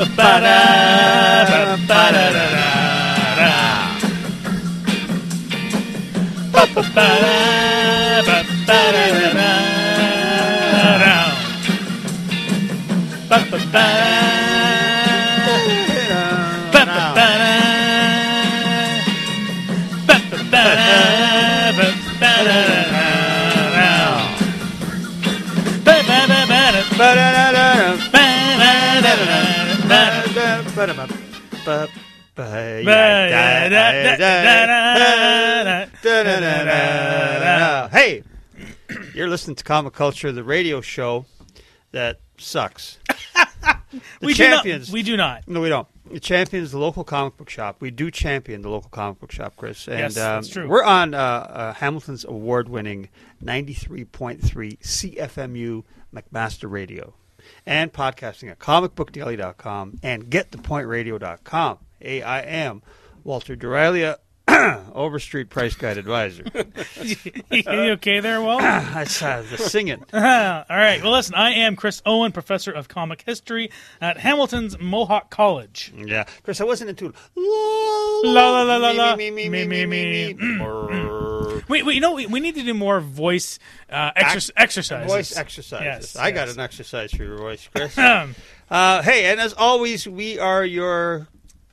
Hey, you're listening to Comic Culture, the radio show that sucks. We do not. No, we don't. The champion is the local comic book shop. We do champion the local comic book shop, Chris. And, yes, that's true. We're on Hamilton's award-winning 93.3 CFMU McMaster Radio and podcasting at comicbookdaily.com and getthepointradio.com. Hey, I am Walter Duralia, Overstreet Price Guide Advisor. You okay there, Walt? That's the singing. All right. Well, listen, I am Chris Owen, professor of comic history at Hamilton's Mohawk College. Yeah. Chris, I wasn't into La la la la la. me. Wait, you know, we need to do more voice exercises. Voice exercises. Yes, I got yes. an exercise for your voice, Chris. Hey, and as always, we are your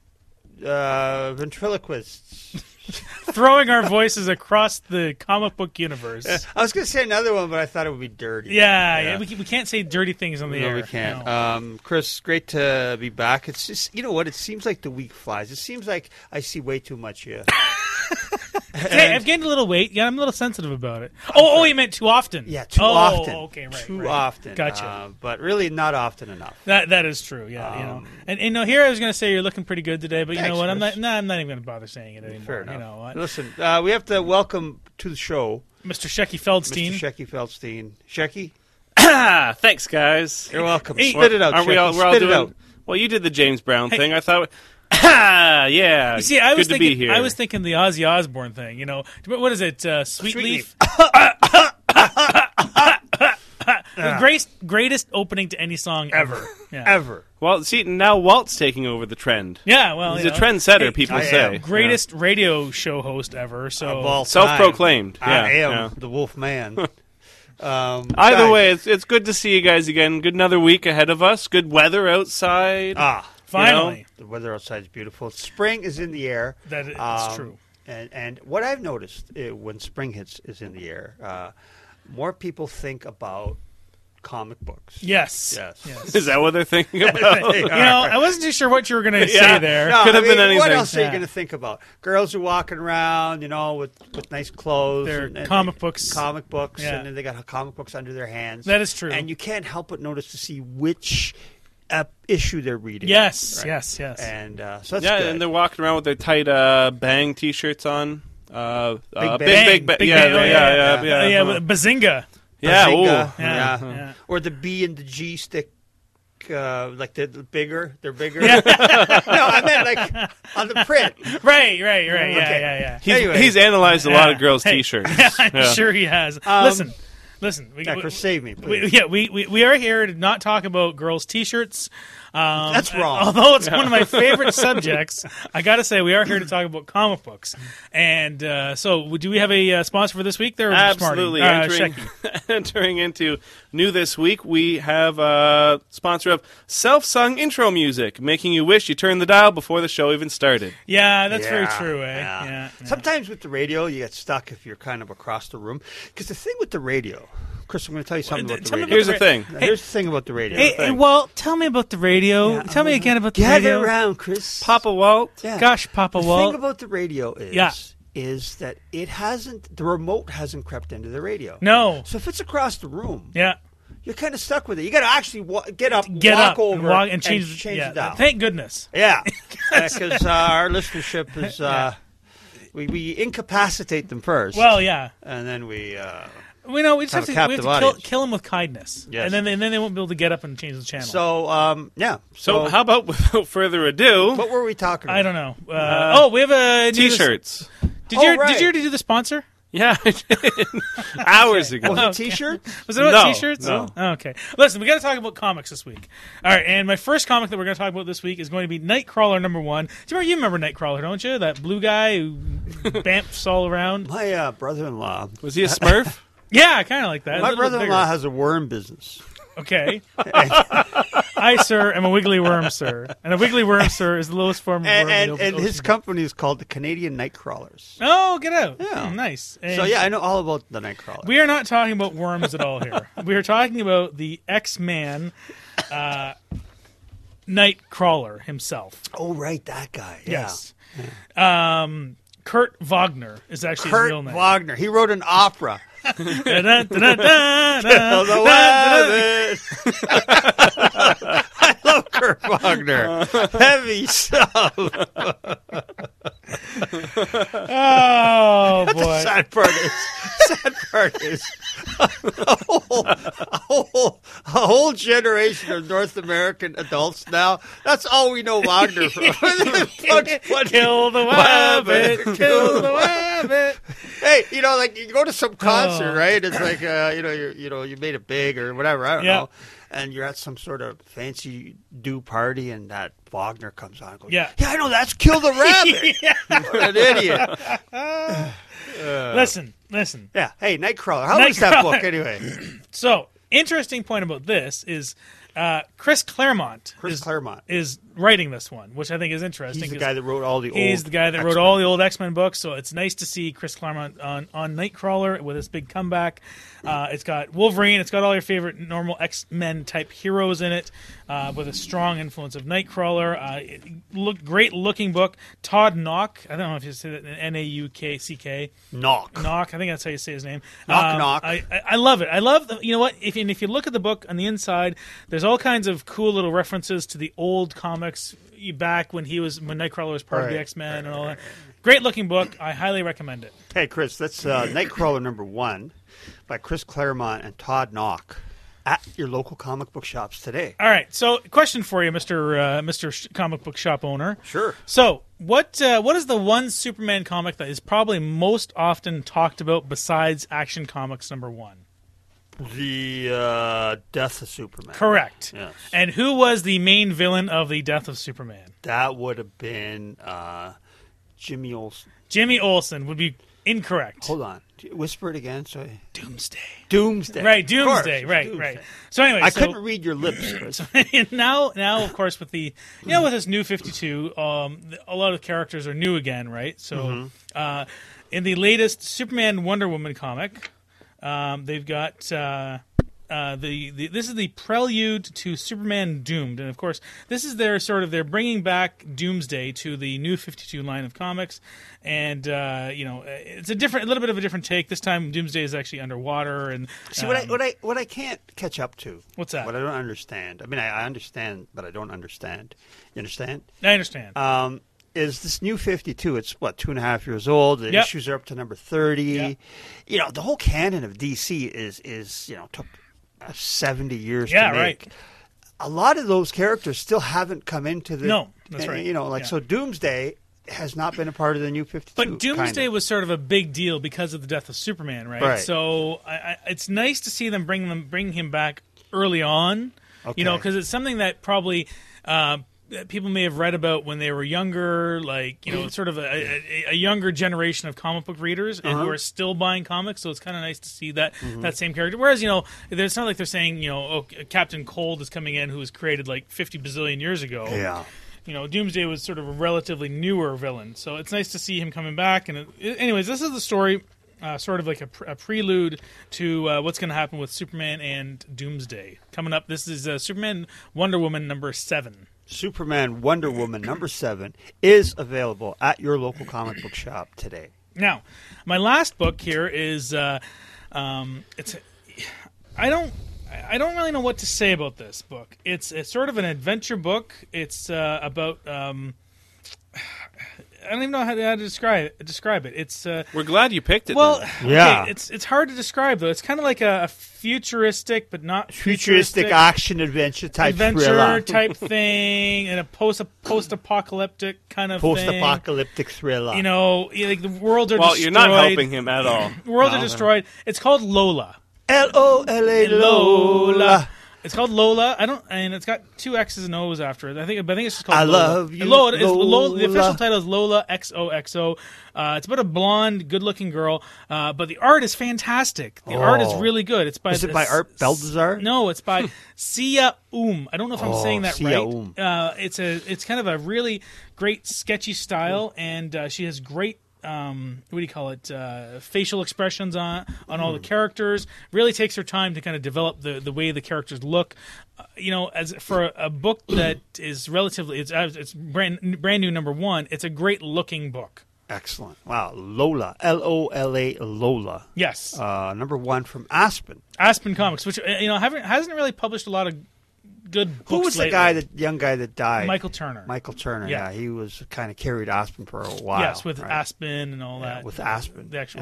ventriloquists. Throwing our voices across the comic book universe. I was going to say another one, but I thought it would be dirty. Yeah. We can't say dirty things on the air. No, we can't. No. Chris, great to be back. It's just, you know what? It seems like the week flies. It seems like I see way too much here. Hey, I've gained a little weight. Yeah, I'm a little sensitive about it. Oh, you meant too often. Yeah, too often. Okay, right. Too right. often. Gotcha. But really not often enough. That is true. Yeah, you know. And you know, here I was going to say you're looking pretty good today, but you Thanks, know what? Chris. I'm not even going to bother saying it anymore. Fair enough. You know what? Listen, we have to welcome to the show Mr. Shecky Feldstein. Mr. Shecky Feldstein. Shecky, Thanks, guys. you're welcome. Hey, Spit it out, Aren't we Shecky. all, we're all Spit it doing? out. Well, you did the James Brown thing. I thought, yeah. You see, I was good thinking, to be here. I was thinking the Ozzy Osbourne thing. You know, what is it? Sweet Leaf. The greatest opening to any song ever. Yeah. Ever. Well, see, now Walt's taking over the trend. Yeah, well, He's you a know, trendsetter, hey, people I say. am. greatest radio show host ever. So Of all time. Self-proclaimed. Yeah, I am yeah. the Wolf Man. Either guys, way, it's good to see you guys again. Good another week ahead of us. Good weather outside. finally, the weather outside is beautiful. Spring is in the air. That's true. And what I've noticed when spring is in the air, more people think about comic books. Yes. Is that what they're thinking about? You know, I wasn't too sure what you were going to say there. No, Could have been anything. What else are you Yeah. going to think about? Girls are walking around, you know, with nice clothes. They're and comic books. Comic books, Yeah. and then they got comic books under their hands. That is true. And you can't help but notice to see which issue they're reading. Yes, Right? yes. And so that's Yeah, good. and they're walking around with their tight Bang T-shirts on. Bang. Big Bang. yeah. With Bazinga. Yeah, Bazinga, ooh. Yeah. Or the B and the G stick, like they're bigger. They're bigger. Yeah. No, I meant like on the print. Right. Yeah. Anyway. He's analyzed a lot of girls' Hey, T-shirts. I'm Yeah. sure he has. Listen. Chris, save me, please. We are here to not talk about girls' T-shirts. That's wrong. Although it's one of my favorite subjects, I got to say we are here to talk about comic books. And so, do we have a sponsor for this week? There, Absolutely. Entering into new this week, we have a sponsor of self-sung intro music, making you wish you turned the dial before the show even started. Yeah, that's very Yeah, true. Eh? yeah. Yeah. Sometimes with the radio, you get stuck if you're kind of across the room. Because the thing with the radio, Chris, I'm going to tell you something about the tell me radio. about Here's the thing. Here's the thing about the radio. Hey, Walt, tell me about the radio. Yeah, tell me again about the Gather radio. around, Chris. Papa Walt. Yeah. Gosh, Papa The Walt. thing about the radio is that the remote hasn't crept into the radio. No. So if it's across the room, Yeah. you're kind of stuck with it. You got to actually get up, Get walk up over, and change the dial. Thank goodness. Yeah, because our listenership is we incapacitate them first. Well, yeah. and then we We know we just Have have a to, captive audience. kill them with kindness. Yes. And then they won't be able to get up and change the channel. So So how about, without further ado, what were we talking about? I don't know. We have a T-shirts. Did Oh, you right. already do the sponsor? Yeah, I did. Hours ago. Was it T-shirts? Was it about No, T-shirts? no. Oh, okay. Listen, we got to talk about comics this week. All right, and my first comic that we're going to talk about this week is going to be Nightcrawler #1. You remember Nightcrawler, don't you? That blue guy who bamps all around. My brother-in-law. Was he a Smurf? Yeah, kind of like that. My A little bit brother-in-law bigger. has a worm business. Okay. I, sir, am a wiggly worm, sir. And a wiggly worm, sir, is the lowest form of worm. in the And his ocean. company is called the Canadian Nightcrawlers. Oh, get out. Yeah. Nice. So And yeah, I know all about the Nightcrawler. we are not talking about worms at all here. We are talking about the X-Man Nightcrawler himself. Oh, right, that guy. Yeah. Yes. Kurt Wagner is actually his Kurt real name. Wagner. He wrote an opera. Da-da-da-da-da-da. The Wabbit. I love Kurt Wagner. Heavy stuff. Oh, The boy. sad part is a whole generation of North American adults now, that's all we know Wagner from. Kill the wabbit. Kill the wabbit. Hey, like you go to some concert, Oh. right? It's like you made it big or whatever. I don't Yeah. know. And you're at some sort of fancy do party, and that Wagner comes on. And goes, Yeah. I know that's Kill the Rabbit. What an idiot. Listen. Yeah. Hey, Nightcrawler. How was that book anyway? So, interesting point about this is Chris Claremont is writing this one, which I think is interesting. He's the 'cause guy that wrote all the old. He's the guy that wrote X-Men. all the old X-Men books, so it's nice to see Chris Claremont on Nightcrawler with his big comeback. It's got Wolverine, it's got all your favorite normal X-Men type heroes in it, with a strong influence of Nightcrawler. Great looking book. Todd Knock, I don't know if you say that, Nauck. Knock. Knock, I think that's how you say his name. Knock. I love it. I love you know what? If you look at the book on the inside, there's all kinds of cool little references to the old comics back when Nightcrawler was part of the Right. X-Men and all that. Great looking book. I highly recommend it. Hey, Chris, that's Nightcrawler #1 by Chris Claremont and Todd Knock at your local comic book shops today. All right. So, question for you, Mr. Comic Book Shop owner. Sure. So, what is the one Superman comic that is probably most often talked about besides Action Comics #1? The Death of Superman. Correct. Yes. And who was the main villain of the Death of Superman? That would have been Jimmy Olsen. Jimmy Olsen would be incorrect. Hold on. Whisper it again. So Doomsday. Doomsday. Right, Of course, Doomsday. Right, Doomsday. right. So anyway, I couldn't read your lips, Chris. now, of course, with the with this new 52, a lot of characters are new again, right? So, in the latest Superman Wonder Woman comic, they've got this is the prelude to Superman Doomed, and of course, this is they're bringing back Doomsday to the new 52 line of comics, and it's a little bit of a different take. This time, Doomsday is actually underwater, and See what I can't catch up to. What's that? What I don't understand. I mean, I understand, but I don't understand. You understand? I understand. Is this new 52? It's 2.5 years old. The Yep. issues are up to number 30. Yep. The whole canon of DC is took 70 years Yeah, to make. right. A lot of those characters still haven't come into the. No, that's right. Yeah. So Doomsday has not been a part of the new 52. But Doomsday kinda. was sort of a big deal because of the death of Superman, right? Right. So it's nice to see them bring him back early on, Okay. because it's something that probably people may have read about when they were younger, like sort of a younger generation of comic book readers and who are still buying comics. So it's kind of nice to see that same character. Whereas it's not like they're saying Captain Cold is coming in who was created like 50 bazillion years ago. Yeah. Doomsday was sort of a relatively newer villain, so it's nice to see him coming back. And anyways, this is the story, sort of like a prelude to what's going to happen with Superman and Doomsday coming up. This is Superman Wonder Woman #7. Superman Wonder Woman #7 is available at your local comic book shop today. Now, my last book here is I don't really know what to say about this book. It's sort of an adventure book. It's about I don't even know how to describe it. It's We're glad you picked it. well, then. Yeah. okay, it's hard to describe though. It's kind of like a futuristic, but not Futuristic action adventure type adventure thriller. type thing, and a post-apocalyptic kind of thing. Post-apocalyptic thriller. You know, like the worlds are Well, destroyed. you're not helping him at all. The worlds are destroyed. It's called Lola. Lola. Lola. It's called Lola. And it's got 2 X's and O's after it. I think it's just called I Lola. love you, Lola. The official Lola. title is Lola XOXO. It's about a blonde, good-looking girl, but the art is fantastic. The art is really good. It's by Is it by Art Baldassar? No, it's by Sia I don't know if I'm saying that Sia right. It's kind of a really great sketchy style, and she has great. What do you call it? Facial expressions on all the characters. Really takes her time to kind of develop the way the characters look. As for a book that is relatively, it's brand new number 1. It's a great looking book. Excellent. Wow. Lola. Lola. Lola. Yes, Number 1 from Aspen. Aspen Comics, which hasn't really published a lot of good books. Who was the lately. young guy that died? Michael Turner. Michael Turner. Yeah. Yeah, he was kind of carried Aspen for a while. Yes, with right? Aspen and all that. With Aspen. The actual,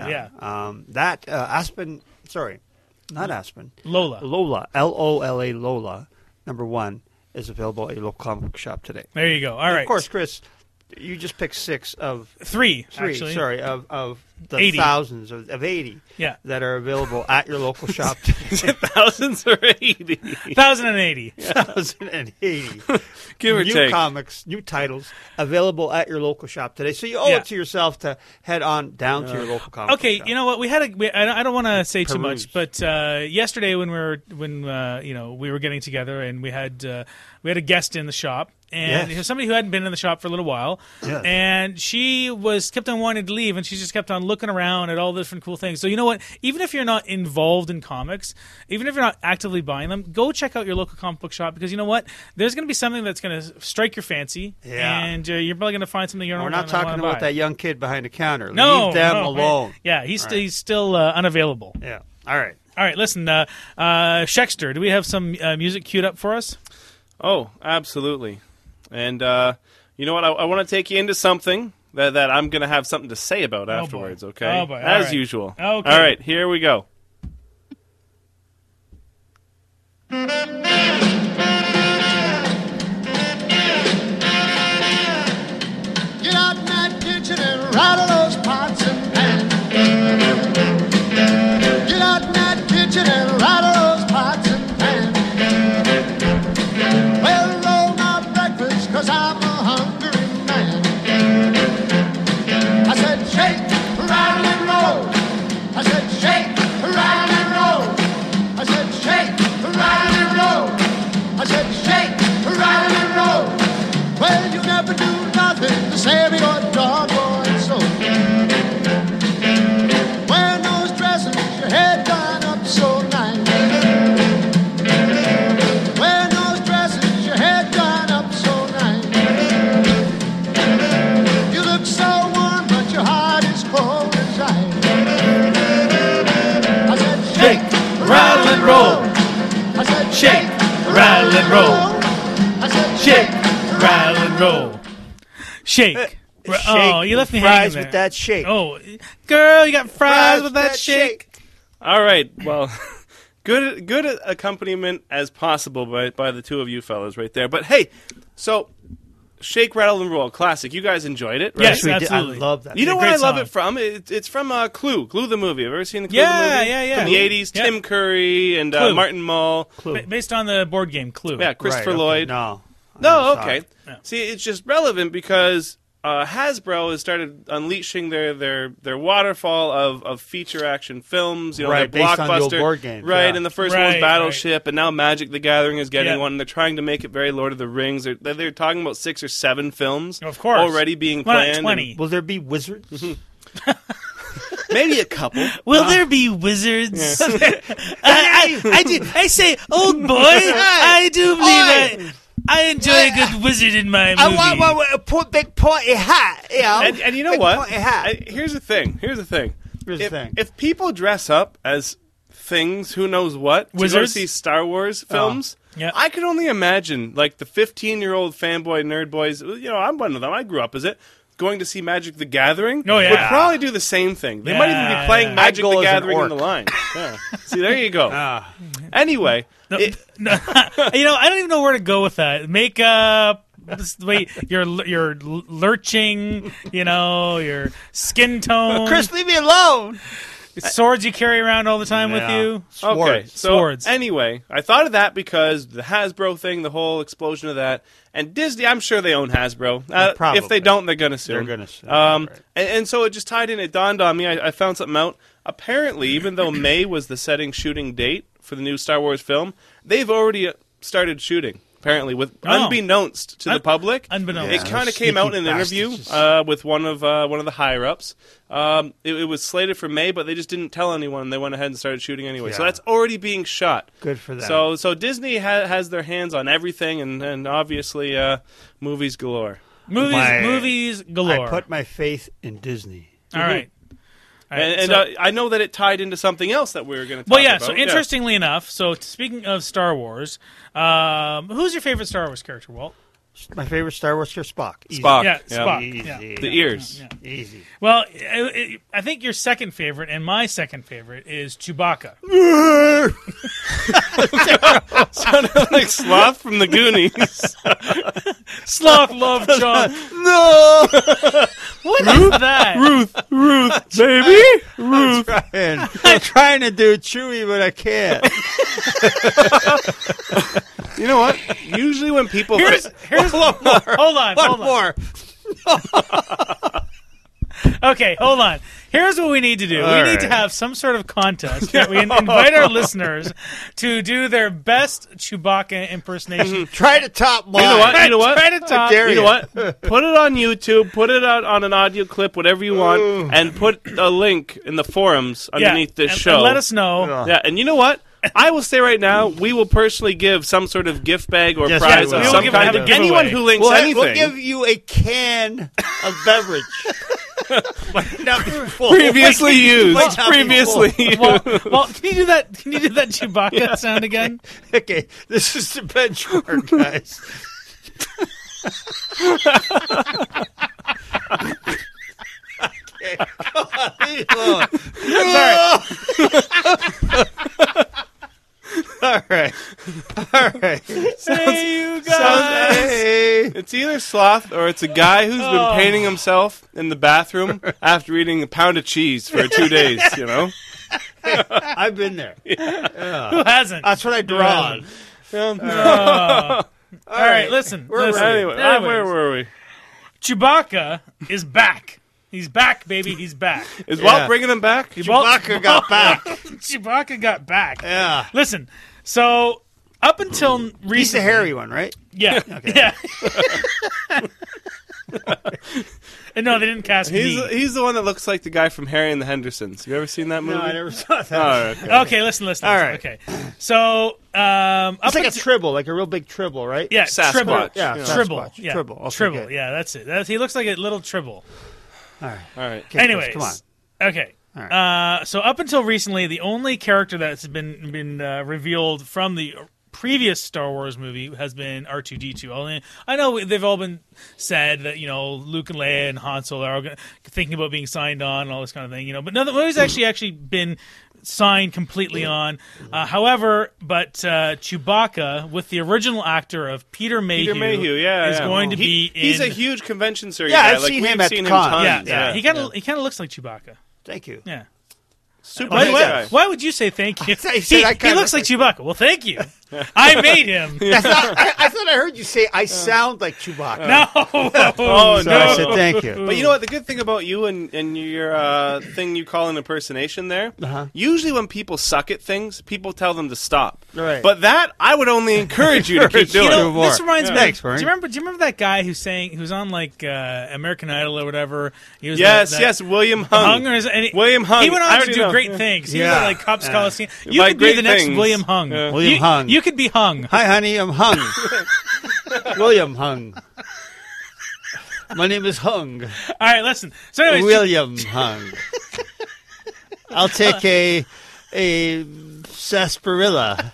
Aspen. Sorry, not Aspen. Lola. Lola. Lola. Lola. Number 1 is available at your local comic book shop today. There you go. All right. Of course, Chris, you just picked 6 of 3, 3. actually. Sorry, of the 80. thousands of 80 Yeah. that are available at your local shop today. Thousands or 80? 1,080. 1,080. Give or new take. comics, new titles available at your local shop today. So you owe Yeah. it to yourself to head on down to your local comic Okay, shop. you know what? I don't want to say too Peruse. much, but yesterday when we were getting together and we had a guest in the shop, and Yes. it was somebody who hadn't been in the shop for a little while, Yes. and she kept on wanting to leave, and she just kept on looking around at all the different cool things. So you know what? Even if you're not involved in comics, even if you're not actively buying them, go check out your local comic book shop, because you know what? There's going to be something that's going to strike your fancy, Yeah. and you're probably going to find something you're We're not not talking wanna about buy. that young kid behind the counter. No, Leave them no, alone. Yeah, he's Right. he's still unavailable. Yeah. All right. All right, listen, Shexter, do we have some music queued up for us? Oh, absolutely. And you know what? I want to take you into something that I'm going to have something to say about afterwards, boy. okay? Oh, boy. All As right. usual. Okay. All right, here we go. Get out in that kitchen and rattle those pots and pans. Get out in that kitchen and rattle those pots and pans. Well, roll my breakfast, 'cause I'm a hungry man. I said, shake, rattle and roll. I said, shake, rattle and roll. I said, shake, rattle and roll. I said, shake, rattle and roll. Well, you never do nothing to save your doggone soul. Wearing those dresses, your head done up so nice. Wearing those dresses, your head done up so nice. You look so warm, but your heart is cold as ice. I said, shake, rattle, and roll. I said, Shake, rattle, and roll. I said, Shake, rattle, and roll. Shake. Oh, you left me hanging fries there. with that shake. Oh, girl, you got fries with that shake. All right. Well, good accompaniment as possible by the two of you fellas right there. But hey, so Shake, Rattle, and Roll, classic. You guys enjoyed it, right? Yes, We did. absolutely. I love that. You know a where great I love song. it from? It's from Clue. Clue the movie. Have you ever seen the Clue Yeah, the movie? yeah, yeah. From the 80s. Yeah. Tim Curry and Clue. Martin Mull. Clue. Based on the board game Clue. Yeah, Christopher Right, okay. Lloyd. No. No, I'm sorry. okay. Yeah. See, it's just relevant because Hasbro has started unleashing their waterfall of feature action films. You know, Right, their based on the old blockbuster, board games, right? yeah. And the first Right, one was Battleship, and now Magic the Gathering is getting Yeah. one. And they're trying to make it very Lord of the Rings. They're talking about 6 or 7 films, Of course. already being Why not planned. 20? Will there be wizards? and maybe a couple. Will there be wizards? I say, old boy, I do believe I enjoy a good wizard in my movie. I want a big pointy hat. You know? And you know Big what? pointy hat. Here's the thing. Here's the thing. If people dress up as things, who knows what, to go Wizards? see Star Wars films, Yeah. I could only imagine, like, the 15-year-old fanboy nerd boys, you know, I'm one of them, I grew up as it, going to see Magic the Gathering Oh, yeah. would probably do the same thing. They might even Yeah, be playing yeah. Magic I'd go the as an Gathering in orc. the line. Yeah. See, there you go. Ah. Anyway, No, I don't even know where to go with that. Makeup. Wait, you're lurching. Your skin tone. Chris, leave me alone. Swords you carry around all the time with Yeah. you. okay. So Swords. anyway, I thought of that because the Hasbro thing, the whole explosion of that, and Disney. I'm sure they own Hasbro. Probably. If they don't, they're gonna sue. They're them. gonna sue. And, Right. and so it just tied in. It dawned on me. I found something out. Apparently, even though May was the shooting date for the new Star Wars film, they've already started shooting. Apparently, unbeknownst to the public. Unbeknownst. It kind of came Sneaky out in an interview bastards. with one of the higher ups. It was slated for May, but they just didn't tell anyone. They went ahead and started shooting anyway. So Yeah. that's already being shot. Good for them. So Disney has their hands on everything, and obviously movies galore. Movies galore. I put my faith in Disney. All right. All right, And so- I know that it tied into something else that we were going to talk well, yeah. about. So interestingly enough, so speaking of Star Wars, who's your favorite Star Wars character, Walt? My favorite Star Wars character, Spock. Easy. Spock. Yeah, Yeah. Spock. Easy. Yeah. The ears. Yeah. Easy. Well, I think your second favorite and my second favorite is Chewbacca. Sounded like Sloth from the Goonies. Sloth Love John. No! What is that? Ruth, baby. I'm trying to do Chewie, but I can't. You know what? Usually when people Here's hold on. One more. Okay, hold on. Here's what we need to do. All we need right. to have some sort of contest that we invite our listeners to do their best Chewbacca impersonation. Try to top mine. You know what? You know what? Try to top. dare You know what? Put it on YouTube, put it out on an audio clip, whatever you want, and put a link in the forums underneath this and show. let us know. Yeah, and you know what? I will say right now, we will personally give some sort of gift bag or Yes, prize we of will. some We will kind have to a giveaway. anyone who links We'll anything. give you a can of beverage. Might not be full. Previously used. Might not be Previously full. used. Well, can you do that? Can you do that Chewbacca sound again? Okay, this is the benchmark, guys. Okay, come on, leave it alone. All right. Hey, you guys. Hey. It's either Sloth or it's a guy who's been painting himself in the bathroom after eating a pound of cheese for 2 days, you know? I've been there. Who hasn't? That's what I draw on. All right, listen. listen. Anyway, Anyways, where were we? Chewbacca is back. He's back, baby. He's back. Is Yeah. Walt bringing him back? Chewbacca got back. Chewbacca got back. Yeah. Listen, so up until recently, He's the hairy one, right? Yeah, yeah. And no, they didn't cast me. He's the one that looks like the guy from Harry and the Hendersons. You ever seen that movie? No, I never saw that. Oh, okay. Okay, listen. All listen. right. Okay, so up It's like a until- tribble, like a real big tribble, right? yeah, Sasquatch. Tribble. Yeah, Tribble. Sasquatch. Yeah, Tribble. Okay, Tribble. good. Yeah, that's it. He looks like a little Tribble. All right. All right. Okay, Anyways, come on. Okay. All right. So up until recently, the only character that's been revealed from the previous Star Wars movie has been R2-D2. I know they've all been said that Luke and Leia and Han Solo are all thinking about being signed on and all this kind of thing, but nobody's actually been signed completely on. However, Chewbacca with the original actor of Peter Mayhew, is going to be in. He's a huge convention circuit Yeah, guy. I've Like, seen we've him at seen the him con. tons. yeah. He kind of looks like Chewbacca. Thank you. Yeah. Super Why, nice why, guy. why would you say thank you? thought you said I he kinda looks like Chewbacca. Well, thank you. I made him. I thought I heard you say I sound like Chewbacca. No. Oh, So no. I said thank you. But you know what? The good thing about you and your thing you call an impersonation there, usually when people suck at things, people tell them to stop. Right. But that, I would only encourage you to keep doing. know, more. This reminds me. Thanks, Do you Vern. remember that guy who's on like American Idol or whatever? He was Yes, William Hung. Hung or is it, and William Hung. He went I on to already do know. great things. He was Yeah. at like Cops Yeah. Coliseum. You By could be great the next things. William Hung. Yeah. William You- Hung. You could be Hung. Hi, honey, I'm Hung. William Hung. My name is Hung. All right, listen. So anyways, William Hung. I'll take a sarsaparilla.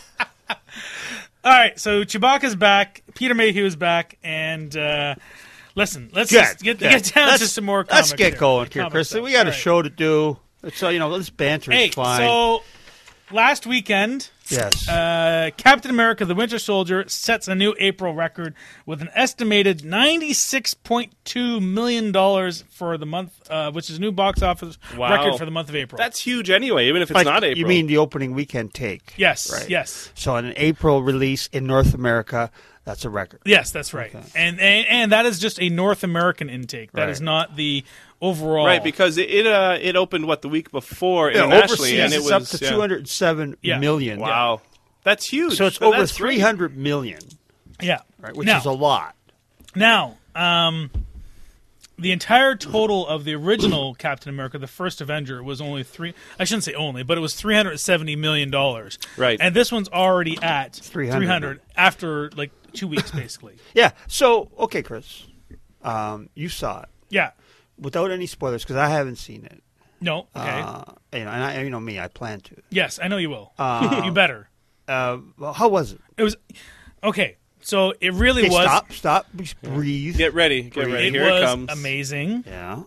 all right. So Chewbacca's back. Peter Mayhew is back, and Listen, let's Good, just get down Let's- to some more. Let's comics get going here, Comic Chris. stuff. We got a All right. show to do. So this banter is Hey, fine. so last weekend, yes. Captain America: The Winter Soldier sets a new April record with an estimated $96.2 million for the month, which is a new box office Wow. record for the month of April. That's huge anyway, even if it's Like, not April. You mean the opening weekend take? yes, Right. yes, So an April release in North America, that's a record. yes. That's right. Okay. And that is just a North American intake. That Right. is not the overall. right, because it opened the week before Yeah, internationally, overseas and it it's was up to 207 Yeah. million. Wow, that's huge. So it's That's over great. 300 million, yeah, right? Which now, is a lot. Now, the entire total of the original Captain America, the first Avenger, was only I shouldn't say only, but it was $370 million. Right. And this one's already at 300 after like 2 weeks, basically. Yeah. So okay, Chris, you saw it Yeah. without any spoilers because I haven't seen it. No. Okay. And I, me, I plan to. Yes, I know you will. You better. Well, how was it? It was okay. So it really Hey, was. stop, just breathe. Get ready, get ready. It Here was it comes. amazing. Yeah.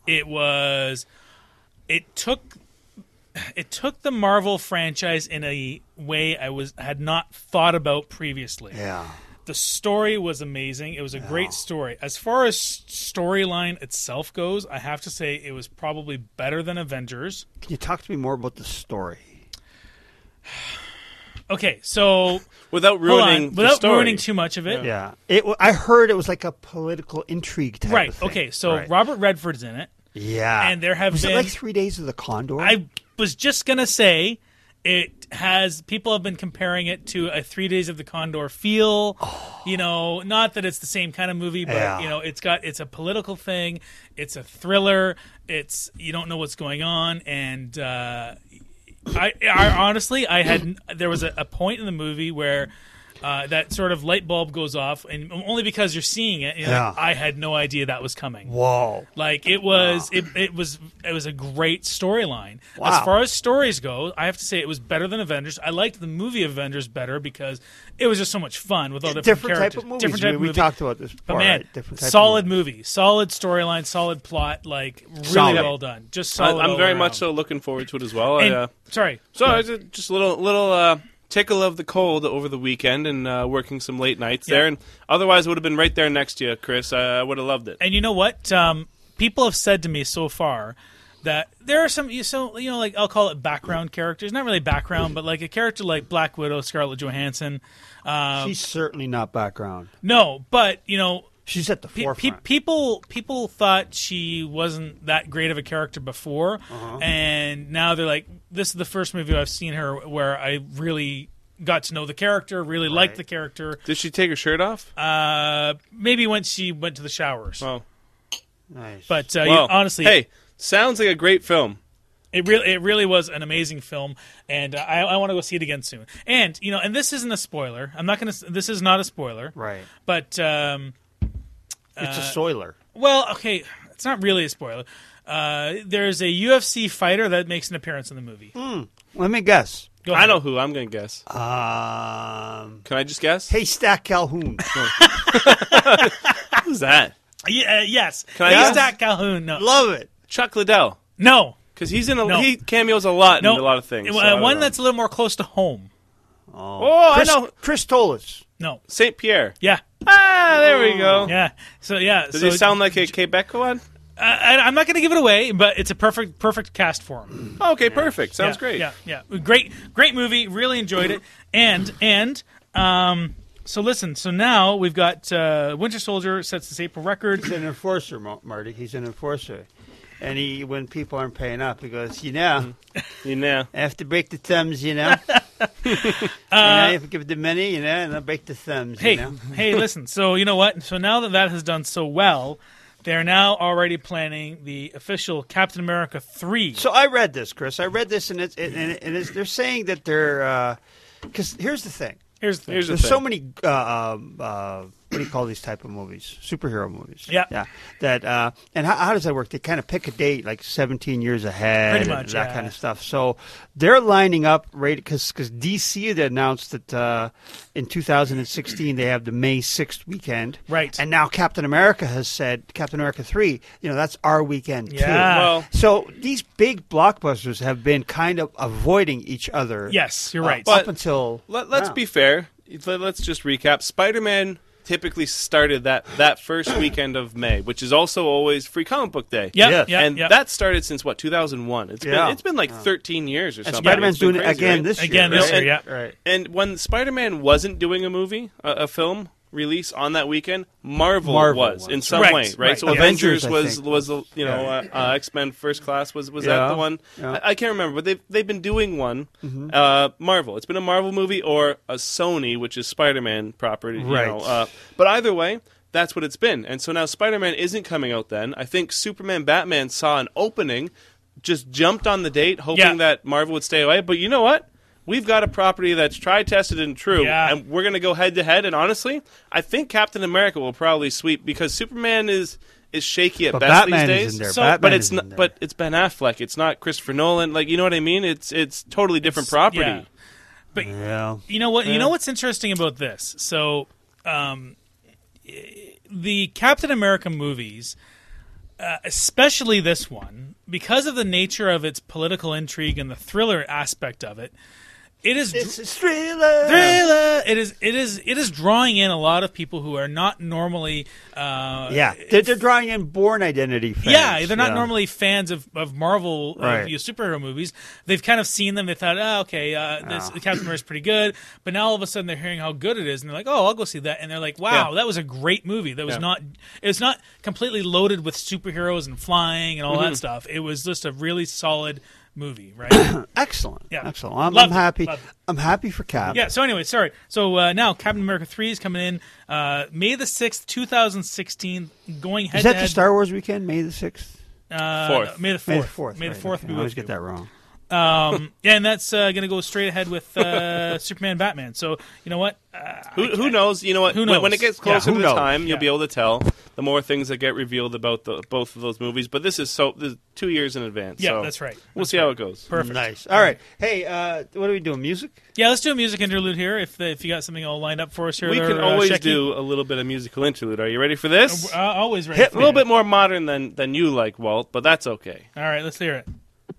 It took the Marvel franchise in a way I had not thought about previously. Yeah. The story was amazing. It was a great story. As far as storyline itself goes, I have to say it was probably better than Avengers. Can you talk to me more about the story? Okay, so Without hold ruining on. the Without story. ruining too much of it. Yeah. I heard it was like a political intrigue type Right. of thing. Okay, so Right. Robert Redford's in it. Yeah. and there have was been- it like 3 Days of the Condor? I was just going to say people have been comparing it to a 3 Days of the Condor feel. You know, not that it's the same kind of movie, but Yeah. you know, it's a political thing. It's a thriller. You don't know what's going on, and I honestly, there was a point in the movie where that sort of light bulb goes off, and only because you're seeing it, you know, Yeah. I had no idea that was coming. Whoa. Like it was a great storyline. Wow. As far as stories go, I have to say it was better than Avengers. I liked the movie Avengers better because it was just so much fun with all Different type characters. of movies. Different type of we movie. talked about this before, But man, right? Different type solid of movie, solid storyline, solid plot, like really Solid. well done. Just solid. I'm all very around. much so looking forward to it as well. And, sorry, So it's just a little tickle of the cold over the weekend and working some late nights there. And otherwise, I would have been right there next to you, Chris. I would have loved it. and you know what? People have said to me so far that there are some, like I'll call it background characters. Not really background, but like a character like Black Widow, Scarlett Johansson. She's certainly not background. No, but you know, She's at the forefront. people thought she wasn't that great of a character before, and now they're like, this is the first movie I've seen her where I really got to know the character, really liked the character. Did she take her shirt off? Maybe when she went to the showers, Oh, Nice. but well, honestly, hey, sounds like a great film. It really was an amazing film, and I want to go see it again soon. And you know, and this isn't a spoiler. This is not a spoiler, right. but. It's a spoiler. Well, okay, it's not really a spoiler. There's a UFC fighter that makes an appearance in the movie. Let me guess. Go I ahead. know who. I'm going to guess. Can I just guess? Haystack Calhoun. Who's that? Yes. Can I guess? Haystack Calhoun. No. Love it. Chuck Liddell. No. Because he's No. he cameos a lot No. in a lot of things. So I don't One know. that's a little more close to home. Oh, Chris, I know. Chris Tolis. No. St. Pierre. Yeah. Ah, there we go. Yeah. So yeah. Does so, he sound like a Quebecois? I'm not going to give it away, but it's a perfect cast for him. Oh, okay, perfect. Sounds Yeah, great. Yeah. Great movie. Really enjoyed it. And so listen. So now we've got Winter Soldier sets this April record. He's an enforcer, Marty. He's an enforcer. And when people aren't paying up, he goes, you know, Yeah. I have to break the thumbs, you know. You have to give the money, you know, and I'll break the thumbs, Hey, you know. hey, listen. So you know what? So now that has done so well, they're now already planning the official Captain America 3. So I read this, Chris. I read this, and they're saying that they're because here's the thing. Here's the thing. Here's the There's thing. so many what do you call these type of movies? Superhero movies. Yeah. Yeah. That and how does that work? They kind of pick a date like 17 years ahead, Pretty and much, that yeah. kind of stuff. So they're lining up right because DC had announced that in 2016 they have the May 6th weekend, Right. And now Captain America has said Captain America 3. That's our weekend too. Yeah. Well, So these big blockbusters have been kind of avoiding each other. Yes, you're right. but- Up until let's now. be fair. Let's just recap. Spider-Man typically started that first weekend of May, which is also always Free Comic Book Day. Yep, Yes. yep, And yep. that started since what, 2001. Yeah. It's been like 13 years or And something. Spider-Man's It's been doing it crazy, again right? this year. Again this right? year, yeah. Right. And when Spider-Man wasn't doing a movie, a film release on that weekend, Marvel was in some Right, way, right? right. So Yeah. Avengers Avengers, I was think. X-Men First Class was that Yeah. the one? Yeah. I can't remember, but they've been doing one. Mm-hmm. Marvel. It's been a Marvel movie or a Sony, which is Spider-Man property. Right. But either way, that's what it's been. And so now Spider-Man isn't coming out then. I think Superman Batman saw an opening, just jumped on the date, hoping Yeah. that Marvel would stay away. But you know what? We've got a property that's tried, tested, and true, Yeah. and we're going to go head-to-head. And honestly, I think Captain America will probably sweep because Superman is shaky at But best Batman these days. is in there. So- Batman But is it's in not. there. But it's Ben Affleck. It's not Christopher Nolan. Like, you know what I mean? It's totally different property. Yeah. But Yeah. you know what? You Yeah. know what's interesting about this? So, the Captain America movies, especially this one, because of the nature of its political intrigue and the thriller aspect of it, it is It's a thriller. thriller. It is drawing in a lot of people who are not normally. Yeah, they're drawing in Bourne Identity fans. Yeah, they're not Yeah. normally fans of Marvel Right. superhero movies. They've kind of seen them. They thought, this Captain America's pretty good. But now all of a sudden they're hearing how good it is, and they're like, oh, I'll go see that. And they're like, wow, Yeah. that was a great movie. That was Yeah. not. It's not completely loaded with superheroes and flying and all Mm-hmm. that stuff. It was just a really solid movie, right? Excellent. Yeah. Excellent. I'm Loved it. happy. Loved it. I'm happy for Cap. Yeah. So anyway, sorry. So now Captain America 3 is coming in May the 6th, 2016, going head Is to that head. the Star Wars weekend, May the 6th? Fourth. May the 4th. May the 4th. May the right. 4th Okay. be I always with get you. that wrong. Yeah, and that's going to go straight ahead with Superman Batman. So, you know what? Who knows? You know what? Who When knows? it gets Yeah, closer who to the knows? time, you'll Yeah. be able to tell. The more things that get revealed about both of those movies, but this is 2 years in advance. Yeah, so that's right. We'll That's see how it goes. Perfect. Nice. All right. Hey, what are we doing? Music? Yeah, let's do a music interlude here if you got something all lined up for us here. We there, can always Shecky. do a little bit of musical interlude. Are you ready for this? Always ready. Hit for A little you. bit more modern than you like, Walt, but that's okay. All right, let's hear it.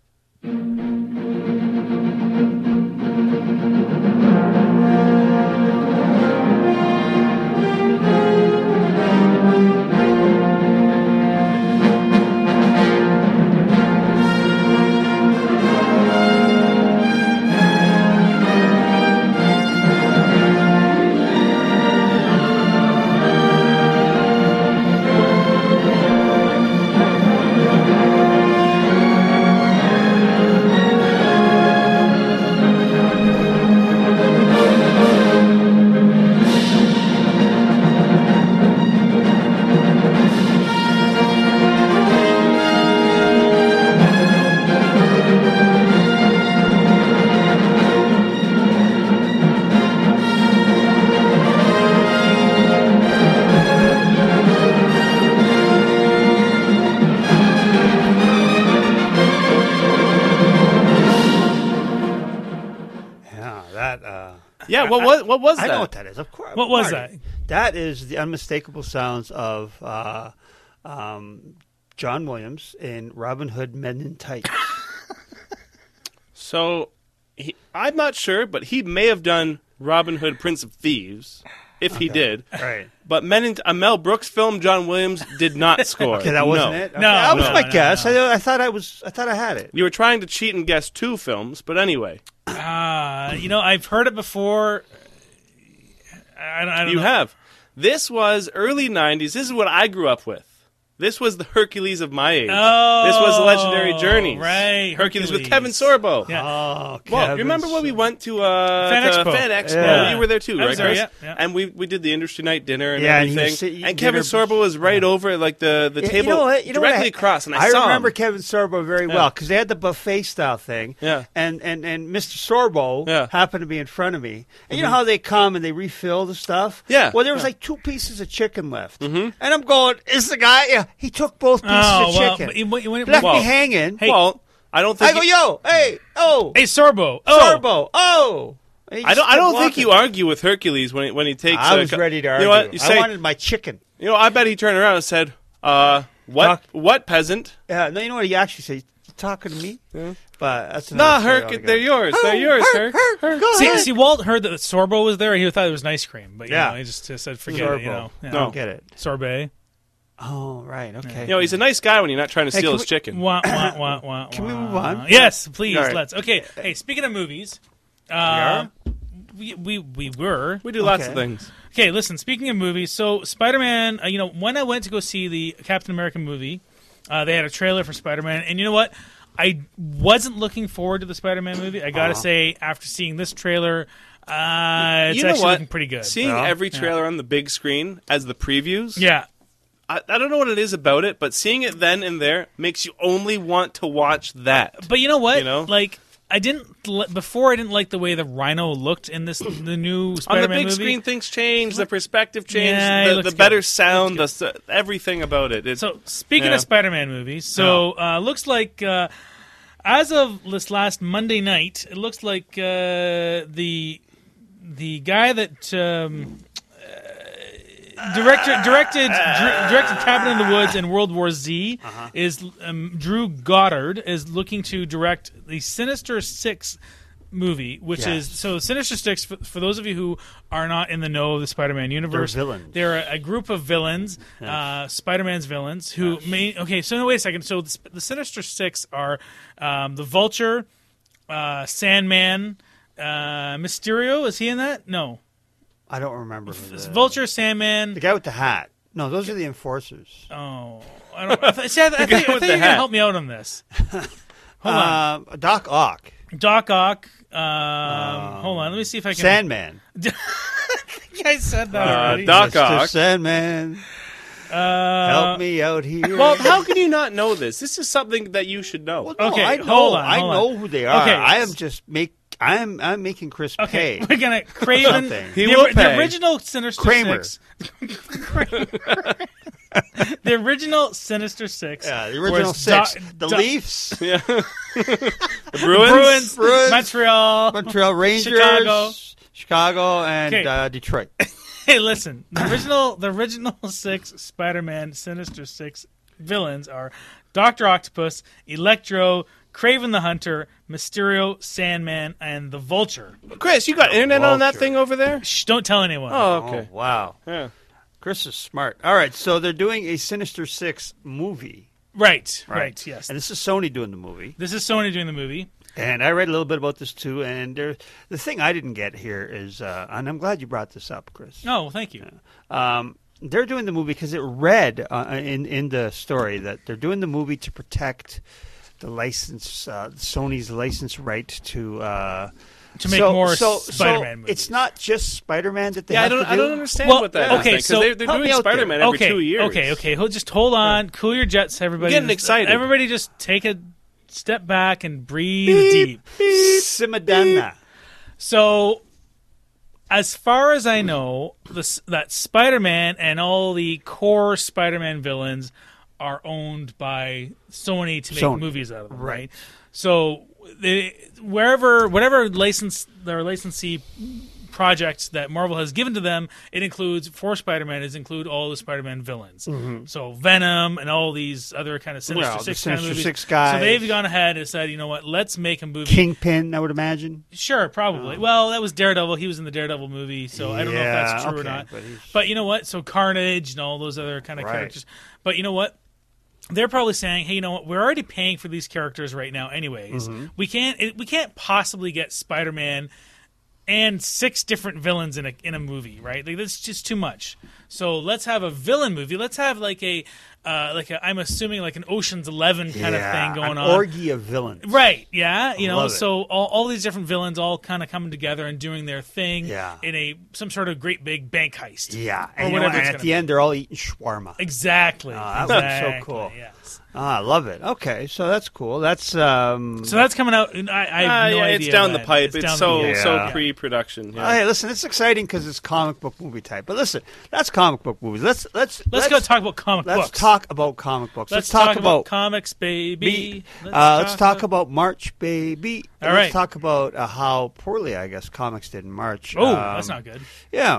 Yeah, that. Yeah, what was that? I know what that is. Of course. What was Marty. That is the unmistakable sounds of John Williams in Robin Hood Men in Tights. So, I'm not sure, but he may have done Robin Hood, Prince of Thieves, if he did. Right. But a Mel Brooks film, John Williams did not score. Okay, that wasn't No. it. Okay, No, that was no, my no, guess. no. I thought I had it. You were trying to cheat and guess 2 films, but anyway, I've heard it before. I don't you know. have. This was early 90s. This is what I grew up with. This was the Hercules of my age. Oh, this was Legendary Journeys. right. Hercules with Kevin Sorbo. Yeah. Oh, Well, Kevin remember when we Sorbo. went to Fan Expo. Fan Expo? Yeah. You were there too, I right, was there, Chris? yeah, yeah. And we did the industry night dinner and Yeah, and he was everything. sitting- And Kevin dinner- Sorbo was right over like the Yeah, table you know what? You know directly what? across, and I saw remember him. Kevin Sorbo very well because they had the buffet style thing. Yeah. And Mr. Sorbo Yeah. happened to be in front of me. And you know how they come and they refill the stuff? Yeah. Well, there was Yeah. like 2 pieces of chicken left. Mm-hmm. And I'm going, is the guy? Yeah, he took both pieces of chicken. Left Well, me hanging. Hey. Well, I don't think I go, yo, hey, oh, Hey, Sorbo. Oh, Sorbo, oh. And he I just don't kept think walking. you argue with Hercules when he takes. I was ready to argue. You know what? You say, I wanted my chicken. I bet he turned around and said, "What peasant?" Yeah, no, you know what he actually said? You talking to me? Yeah. But that's Nah, another story Herc, altogether. they're yours. They're yours, Herc. Go See, ahead. see, Walt heard that Sorbo was there. He thought it was an ice cream, but Yeah. he just said, "Forget it." You know, I yeah. don't get it. Sorbet. Oh, right, okay. He's a nice guy when you're not trying to Hey, steal can his we- chicken. Wah, wah, wah, wah, Can we wah. move on? Yes, please. All right. Let's. Okay. Hey, speaking of movies, are? we were. We do lots of Okay. things. Okay, listen, speaking of movies, so Spider-Man, when I went to go see the Captain America movie, they had a trailer for Spider-Man, and you know what? I wasn't looking forward to the Spider-Man movie. I gotta say, after seeing this trailer, it's You know actually what? looking pretty good. Seeing every trailer on the big screen as the previews, Yeah. I don't know what it is about it, but seeing it then and there makes you only want to watch that. But you know what? You know? Like, I didn't like the way the Rhino looked in the new On the Spider-Man big movie. screen, things change, the perspective changed, Yeah, it the looks better good. sound, everything about it. So speaking Yeah. of Spider-Man movies, looks like as of this last Monday night, it looks like the guy that directed Cabin in the Woods and World War Z is Drew Goddard is looking to direct the Sinister Six movie, which Yes. is so Sinister Six. For those of you who are not in the know of the Spider-Man universe, They're villains. They're a group of villains, Spider-Man's villains. Who okay? So no, wait a second. So the Sinister Six are the Vulture, Sandman, Mysterio. Is he in that? No. I don't remember. It's Vulture, Sandman. The guy with the hat. No, those are the enforcers. Oh, I don't. See, I think with you're the gonna hat. help me out on this. Hold on, Doc Ock. Doc Ock. Hold on, let me see if I can. Sandman. I said that already. Doc Mr. Ock. Sandman. Help me out here. Well, how can you not know this? This is something that you should know. Well, no, Okay, I know. hold on, I hold know on. who they are. Okay. I am just I'm making Chris Okay, pay. we're gonna Craven. Something. He will the pay. original Sinister Kramer. Six. The original Sinister Six. Yeah, the original was six. The Leafs, Yeah. The Bruins? Bruins, Montreal. Montreal Rangers, Chicago, and Okay. Detroit. Hey, listen. The original 6 Spider-Man Sinister Six villains are Dr. Octopus, Electro, Kraven the Hunter, Mysterio, Sandman, and the Vulture. Chris, you got internet on that Vulture. thing over there? Shh, don't tell anyone. Oh, okay. Oh, wow. Yeah. Chris is smart. All right, so they're doing a Sinister Six movie. Right, yes. And this is Sony doing the movie. This is Sony doing the movie. And I read a little bit about this too. And the thing I didn't get here is, and I'm glad you brought this up, Chris. Oh, well, thank you. They're doing the movie because it read in the story that they're doing the movie to protect the license, Sony's license right to make more Spider-Man movies. It's not just Spider-Man that they Yeah, have to do. I don't understand Well, what that is. okay, Because so they're help me doing out there. Spider-Man every 2 years. Okay. Just hold on. Cool your jets, everybody. Getting excited. Everybody just take a step back and breathe deep. Simadana. So, as far as I know, that Spider-Man and all the core Spider-Man villains are owned by Sony to make Sony. movies out of them, Right. right? So, whatever their licensee projects that Marvel has given to them, it includes for Spider-Man. It include all the Spider-Man villains. So Venom and all these other kind of Sinister Well, the Six kind of Sinister movies. Six guys. So they've gone ahead and said, you know what? Let's make a movie. Kingpin, I would imagine. Sure, probably. Well, that was Daredevil. He was in the Daredevil movie, so I don't know if that's true or okay, not. but he's- But you know what? So Carnage and all those other kind of Right. characters. But you know what? They're probably saying, "Hey, you know what? We're already paying for these characters right now, anyways. We can't possibly get Spider-Man and 6 different villains in a movie, right? Like that's just too much. So let's have a villain movie. Let's have like a I'm assuming like an Ocean's 11 kind of thing going an on. orgy of villains. Right, yeah, love it. so all these different villains all kind of coming together and doing their thing Yeah. in some sort of great big bank heist. Yeah, Or and, you know, whatever and it's at gonna the end they're all eating shawarma. Exactly. that looks so exactly, cool. Yes. I love it. Okay, so that's cool. That's So that's coming out. And I have no idea. it's down the when. pipe. It's down so the pipe. so pre-production. Yeah. Hey, listen, it's exciting because it's comic book movie type. But listen, that's comic book movies. Let's Let's go talk about comic Let's books. talk about comic books. Let's talk about comics, baby. Let's talk about March, baby. All Let's right. talk about how poorly, I guess, comics did in March. Oh, that's not good. Yeah.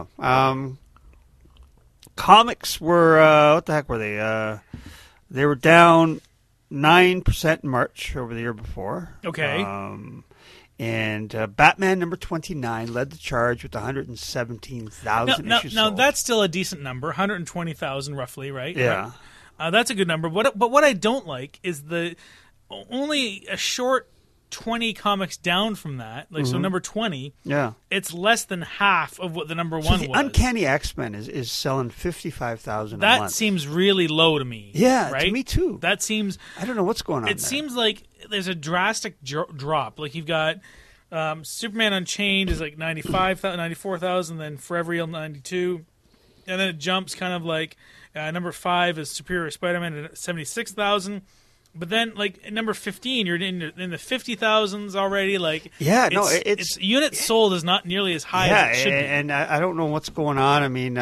Comics were what the heck were they? They were down 9% in March over the year before. Okay. And Batman number 29 led the charge with 117,000 issues Now sold. that's still a decent number, 120,000 roughly, right? Yeah. Right. That's a good number. But what I don't like is only a short 20 comics down from that. Like so, number 20. Yeah. It's less than half of what the number So one the was. Uncanny X-Men is selling 55,000 a That month. seems really low to me. Yeah, right? to me too. That seems. I don't know what's going on It there. seems like there's a drastic drop. Like you've got Superman Unchained is like 94,000, then Forever Real 92, and then it jumps kind of like number 5 is Superior Spider-Man at 76,000. But then, like at number 15, you're in the 50,000s already. Like, Yeah, no, it's units sold is not nearly as high yeah, as it should be. and I don't know what's going on. I mean,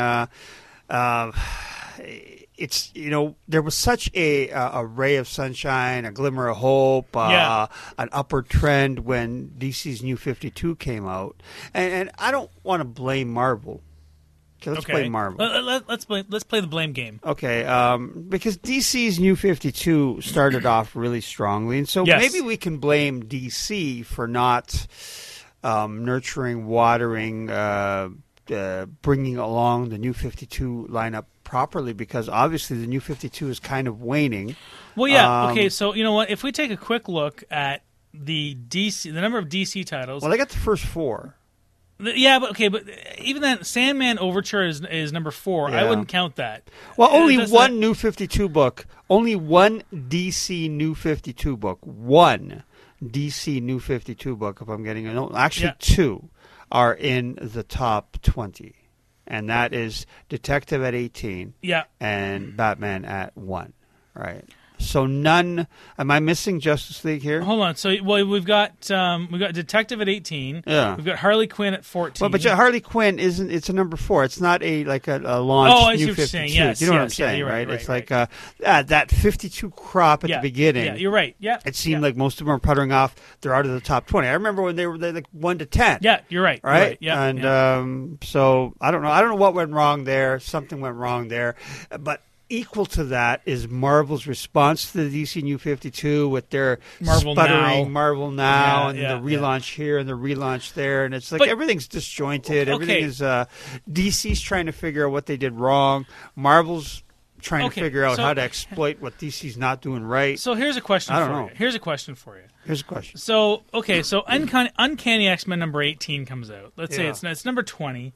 it's, you know, there was such a ray of sunshine, a glimmer of hope, Yeah. an upward trend when DC's New 52 came out, and I don't want to blame Marvel. Okay, let's play Marvel. Let's play the blame game. Okay, because DC's New 52 started off really strongly, and so Yes. maybe we can blame DC for not nurturing, watering, bringing along the New 52 lineup properly, because obviously the New 52 is kind of waning. Well, yeah. Okay, so you know what? If we take a quick look at the number of DC titles. Well, they got the first 4. Yeah, but even then, Sandman Overture is number 4. I Yeah. wouldn't count that. Well, only That's one not- New 52 book. Only one DC New 52 book. One DC New 52 book, if I'm getting it. No, actually, Yeah. 2 are in the top 20. And that is Detective at 18 Yeah. and Batman at 1. Right. So none. Am I missing Justice League here? Hold on. So we've got Detective at 18. Yeah. We've got Harley Quinn at 14. Well, but Harley Quinn isn't. It's a number 4. It's not a launch. Oh, I see New what you're 52. saying. Yes, you know what I'm yes, yeah, saying, you're right, It's right, like that 52 crop at yeah, the beginning. Yeah, you're right. Yeah. It seemed yeah. like most of them are puttering off. They're out of the top 20. I remember when they were like 1 to 10. Yeah, you're right. You're Right. Yeah. And yeah. so I don't know. I don't know what went wrong there. Something went wrong there, but. Equal to that is Marvel's response to the DC New 52 with their Marvel sputtering Now. Marvel Now Yeah, and yeah, the relaunch here and the relaunch there. And it's like But- everything's disjointed. Everything Okay. is DC's trying to figure out what they did wrong. Marvel's trying to Okay, figure out so- how to exploit what DC's not doing right. So here's a question I don't for know. you. Here's a question for you. Here's a question. So Uncanny X-Men number 18 comes out. Let's say Yeah. it's number 20.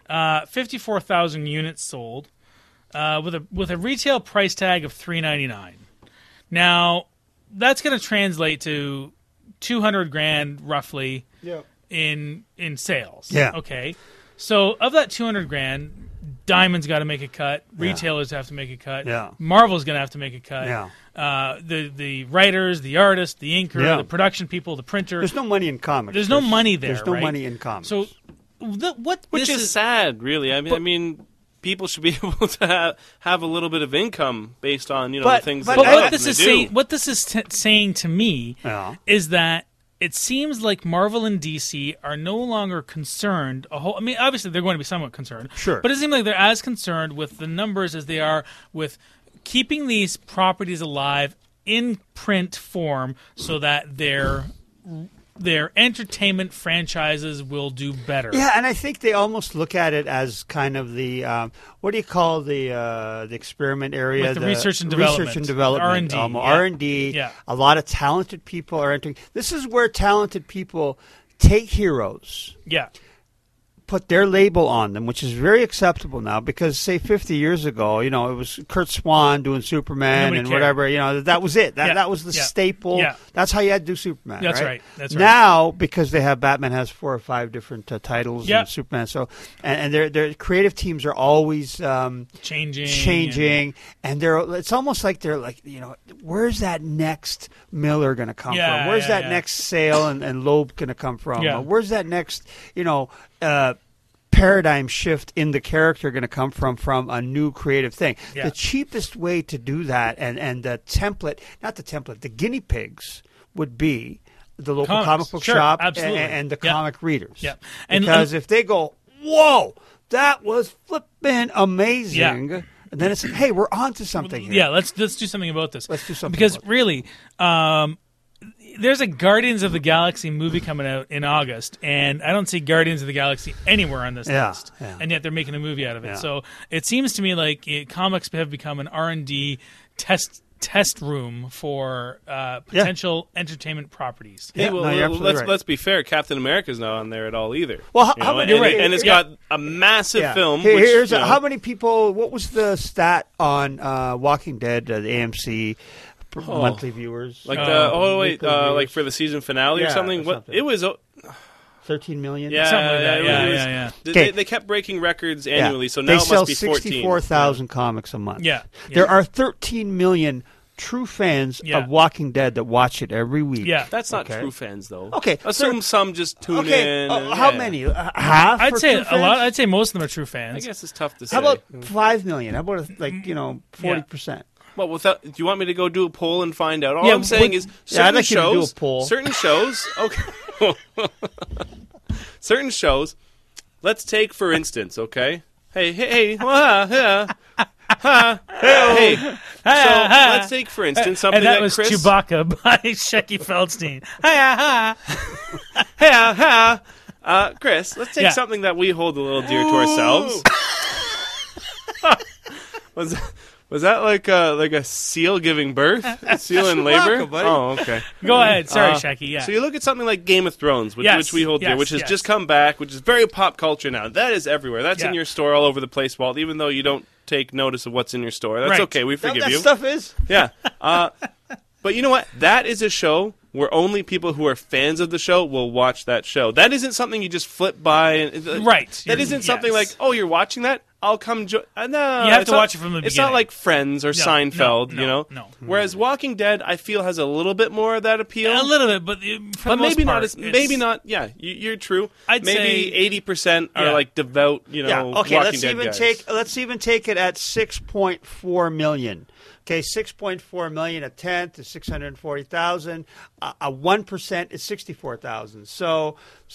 54,000 units sold. With a retail price tag of $399. Now, that's going to translate to $200,000 roughly in sales. Yeah. Okay. So of that $200,000, Diamond's got to make a cut. Retailers have to make a cut. Yeah. Marvel's going to have to make a cut. Yeah. The writers, the artists, the inker, Yeah. the production people, the printer. There's no money in comics. There's no money there, There's no right? money in comics. So, Which is sad, really. I mean, people should be able to have a little bit of income based on the things. but they But love what this and is they do. saying, saying to me, Yeah. is that it seems like Marvel and DC are no longer concerned. I mean, obviously they're going to be somewhat concerned, Sure. but it seems like they're as concerned with the numbers as they are with keeping these properties alive in print form, so that their entertainment franchises will do better. Yeah, and I think they almost look at it as kind of the what do you call the experiment area? With the research and development. Research and development. R&D, yeah. R&D. Yeah. A lot of talented people are entering. This is where talented people take heroes, Yeah. put their label on them, which is very acceptable now. Because say 50 years ago, it was Kurt Swan doing Superman Nobody and cared. whatever. That was it. That was the Yeah. staple. Yeah. That's how you had to do Superman. That's right. right. That's right. Now, because they have Batman has 4 or 5 different titles, Yeah. and Superman. So and their creative teams are always changing, and it's almost like they're like, where's that next Miller going to come Yeah, from? Where's yeah, that yeah. next Sale and Loeb going to come from? Yeah. Where's that next, paradigm shift in the character going to come from a new creative thing? Yeah. The cheapest way to do that, and the template, not the template, the guinea pigs would be the local Comics. comic book Sure, shop absolutely. and the Yeah. comic readers. Yeah. Because if they go, whoa, that was flippin' amazing, and then it's, hey, we're on to something here. Yeah, let's do something about this. Let's do something because about it. really, there's a Guardians of the Galaxy movie coming out in August, and I don't see Guardians of the Galaxy anywhere on this Yeah, list, yeah. and yet they're making a movie out of it. Yeah. So it seems to me like comics have become an R&D test room for potential entertainment properties. Yeah, Hey, well, no, you're absolutely right. let's be fair. Captain America's not on there at all either. Well, how You know, many- and, right, and it's yeah. got a massive Yeah. film. Here- which, here's you know, how many people? What was the stat on Walking Dead? The AMC monthly viewers, like weekly like viewers? for the season finale Yeah, or something. or What something. it was? 13 million. Yeah, Something like that. it Yeah, was- yeah. Okay. They kept breaking records Yeah. annually, so now they it sell must be 14. 64,000 comics a month. Yeah. There are 13 million true fans Yeah. of Walking Dead that watch it every week. Yeah. That's not Okay. true fans, though. Okay, Assume some just tune Okay, in. and- how yeah. many? Half? I'd are say true a fans? lot. I'd say most of them are true I fans. guess it's tough to say. How about 5 million? How about 40%? Well, without, do you want me to go do a poll and find out? All Yeah, I'm saying but- is Yeah, certain I'd like you to do shows. a poll. Certain shows. Okay. Certain shows. Let's take for instance. Okay. Hey. Hey. So let's take for instance something And that was Chris. Chewbacca by Shecky Feldstein. Chris, let's take Yeah. something that we hold a little dear to ourselves. Was that like a seal giving birth? A seal in labor? Chewbacca, buddy. Oh, okay. Go ahead. Sorry, Shecky. Yeah. So you look at something like Game of Thrones, which, Yes, which we hold dear, yes, which has yes. just come back, which is very pop culture now. That is everywhere. That's in Yeah. your store all over the place, Walt, even though you don't take notice of what's in your store. That's Right. okay. We forgive that you. stuff is. Yeah. But you know what? That is a show where only people who are fans of the show will watch that show. That isn't something you just flip by. Right. That isn't something Yes. like, oh, you're watching that? I'll come join. No. You have it's to not- watch it from the It's beginning. not like Friends or Seinfeld, no, you know? no. Whereas Walking Dead, I feel, has a little bit more of that appeal. A little bit, but for the most maybe part, not as it's- maybe not. Yeah, you're true. I'd maybe say- 80% are Yeah. like devout. You know, Yeah. Okay. Walking Let's Dead even guys. take it at 6.4 million. Okay, 6.4 million, a tenth is 640,000. A 1% is 64,000. So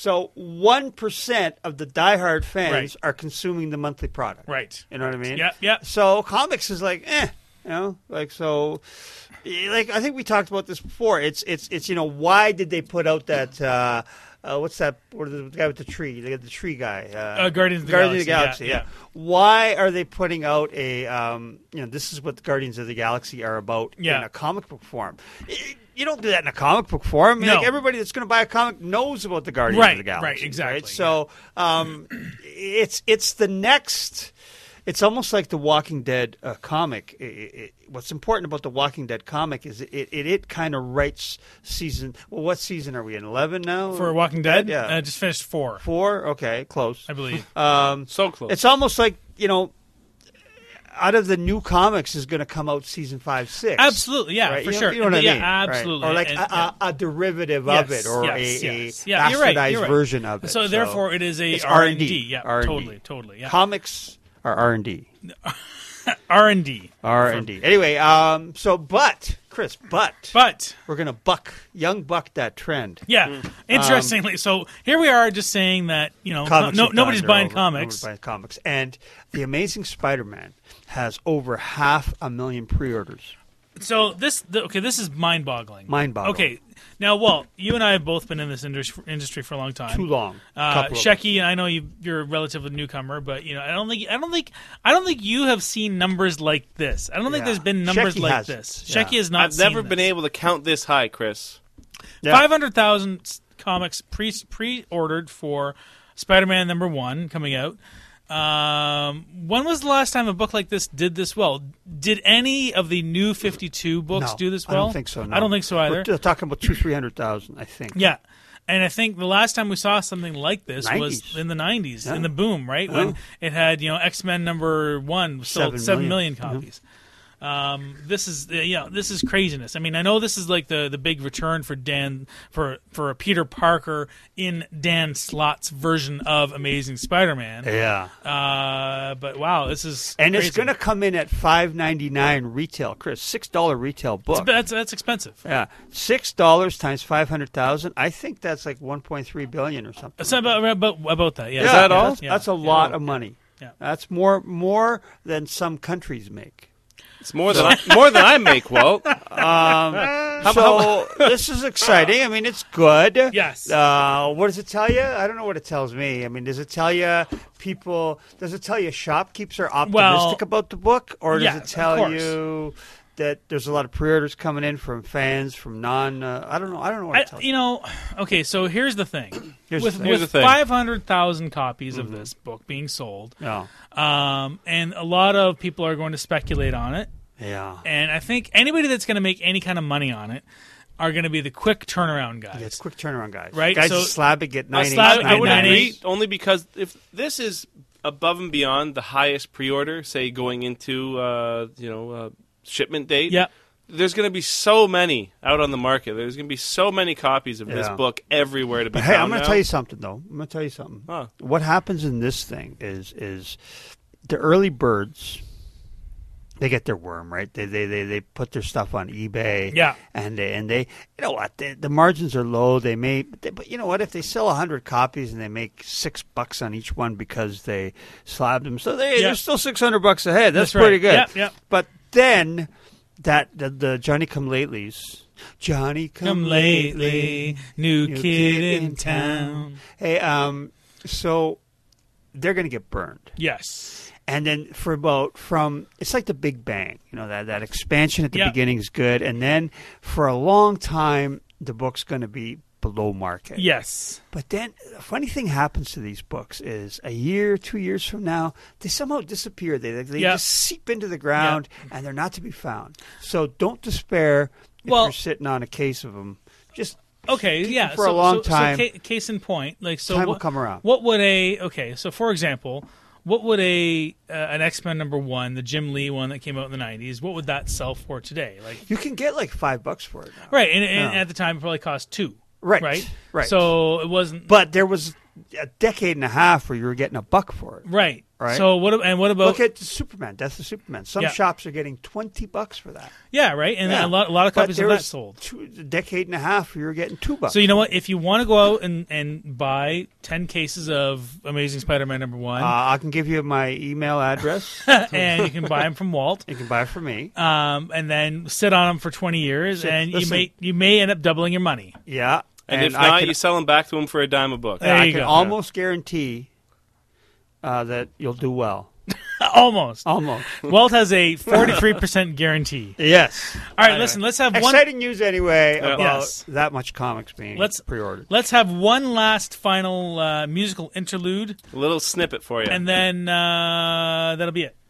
1% of the diehard fans Right. are consuming the monthly product. Right. You know what I mean? Yeah. So comics is like, like so. Like I think we talked about this before. It's why did they put out that? What's that? What the guy with the tree? They got the tree guy. Guardians of the Galaxy. Galaxy, yeah. Why are they putting out a? This is what the Guardians of the Galaxy are about in a comic book form. You don't do that in a comic book form. No. Like everybody that's going to buy a comic knows about the Guardians of the Right, Galaxy. right, exactly, So it's the next. It's almost like the Walking Dead comic. What's important about the Walking Dead comic is it kind of writes season. Well, what season are we in? 11 now For Walking Dead, Yeah, just finished 4, 4. Okay, close. I believe. So close. It's almost like out of the new comics is going to come out season 5, 6. Absolutely, yeah, Right? for You sure. know what I mean? Yeah, Right. absolutely. Or like And- a derivative Yes, of it, or yes, a Yeah, you're right, bastardized you're right. version of it. So therefore, it is a it's R&D. Yeah, R&D. totally. Yeah, Comics are R&D. R&D. R&D. Anyway, Chris, But we're going to young buck that trend. yeah, interestingly, so here we are just saying that Comics have nobody's died. buying They're over. comics. Nobody's buying comics. And The Amazing Spider-Man has over 500,000 pre-orders. So this is mind-boggling. Mind-boggling. Okay, now Walt, you and I have both been in this industry for a long time. Too long. Couple of Shecky, I know you're a relatively newcomer, but I don't think you have seen numbers like this. I don't think Yeah. there's been numbers Shecky like hasn't. this. Yeah. Shecky has not. I've never seen been this. able to count this high, Chris. Yeah. 500,000 comics pre-ordered for Spider-Man #1 coming out. When was the last time a book like this did this well? Did any of the New 52 books No, do this I well? don't think so. No. I don't think so either. We're talking about 200,000-300,000, I think. Yeah. And I think the last time we saw something like this was 90s. in the 90s, Yeah. in the boom, right? Yeah. When it had, X-Men #1 sold 7 million copies. This is craziness. I mean, I know this is like the big return for Dan for a Peter Parker in Dan Slott's version of Amazing Spider-Man. Yeah. But wow, this is And crazy. it's going to come in at $5.99 retail, Chris. $6 retail book. That's expensive. Yeah, $6 times 500,000. I think that's like 1.3 billion or something. It's about that. Yeah. Is that all? That's a lot of money. Yeah. That's more than some countries make. It's more than I make, Walt. So this is exciting. I mean, it's good. Yes. What does it tell you? I don't know what it tells me. I mean, does it tell you people? Does it tell you shopkeepers are optimistic about the book, or does yeah, it tell of course. you that there's a lot of pre-orders coming in from fans, from non? I don't know. I don't know what it tells you. Okay, so here's the thing. Here's with the thing. Here's the thing. 500,000 copies of this book being sold, Yeah. and a lot of people are going to speculate on it, Yeah. and I think anybody that's going to make any kind of money on it are going to be the quick turnaround guys. Yeah, it's quick turnaround, guys. Right, Guys, so- slab it, get I would 9.8. agree, only because if this is above and beyond the highest pre-order, say going into shipment date, Yeah. there's going to be so many out on the market. There's going to be so many copies of this Yeah. book everywhere to be But hey, found I'm going to now. tell you something, though. I'm going to tell you something. Huh. What happens in this thing is the early birds. They get their worm, right? They put their stuff on eBay. Yeah. And they you know what? The margins are low. But you know what? If they sell 100 copies and they make $6 on each one because they slabbed them, so they're still $600 ahead. That's That's right. pretty good. Yep, yep. But then the Johnny Come Latelys. Johnny Come lately, new kid in town. Hey, so they're going to get burned. Yes. And then it's like the Big Bang, that expansion at the Yeah. beginning is good, and then for a long time the book's going to be below market. Yes. But then the funny thing happens to these books is a year, 2 years from now, they somehow disappear. They Yeah. just seep into the ground, and they're not to be found. So don't despair if Well- you're sitting on a case of them. Just Okay, keep yeah. them for a long time. So case in point, Time will come around. What would so for example, what would an X-Men #1, the Jim Lee one that came out in the 90s, what would that sell for today? Like, You can get like $5 for it now. right, and Yeah. at the time it probably cost $2. Right. So it wasn't But there was a decade and a half where you were getting $1 for it. right. Right. So what about Look at Superman. That's the Superman. Some Yeah. shops are getting $20 for that. yeah, right, and Yeah. a lot of But copies there of that was sold. a decade and a half where you were getting $2. So you know what? If you want to go out and buy 10 cases of Amazing Spider-Man #1, I can give you my email address. and you can buy them from Walt. You can buy it from me. And then sit on them for 20 years, So, and listen. you may end up doubling your money. Yeah. And if I not, can, you sell them back to them for a dime a book. There I you can go. almost guarantee that you'll do well. Almost. Almost. Walt has a 43% guarantee. Yes. All right, listen. Let's have one. Exciting news anyway about Yes. that much comics being pre-ordered. Let's have one last final musical interlude, A little snippet for you. and then that'll be it.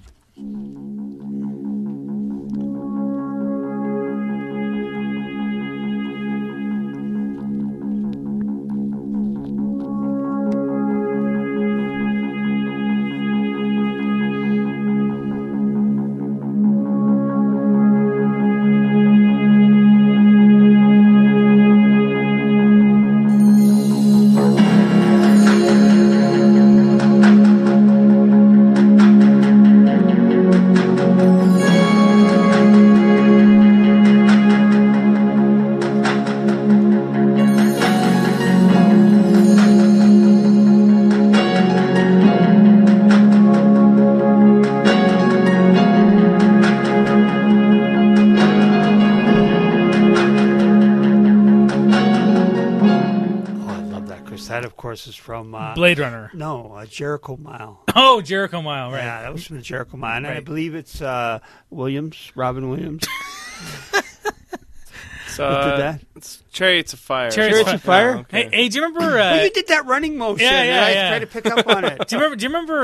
Oh, I love that, Chris. That, of course, is from Blade Runner. No, Jericho Mile. Oh, Jericho Mile, right? Yeah, that was from the Jericho Mile. And I Right. believe it's Robin Williams. It's, Who did that? It's Chariots of Fire. Chariots of Fire? Oh, okay. Hey, do you remember? Well, you did that running motion. Yeah, and I yeah. tried to pick up on it. Do you remember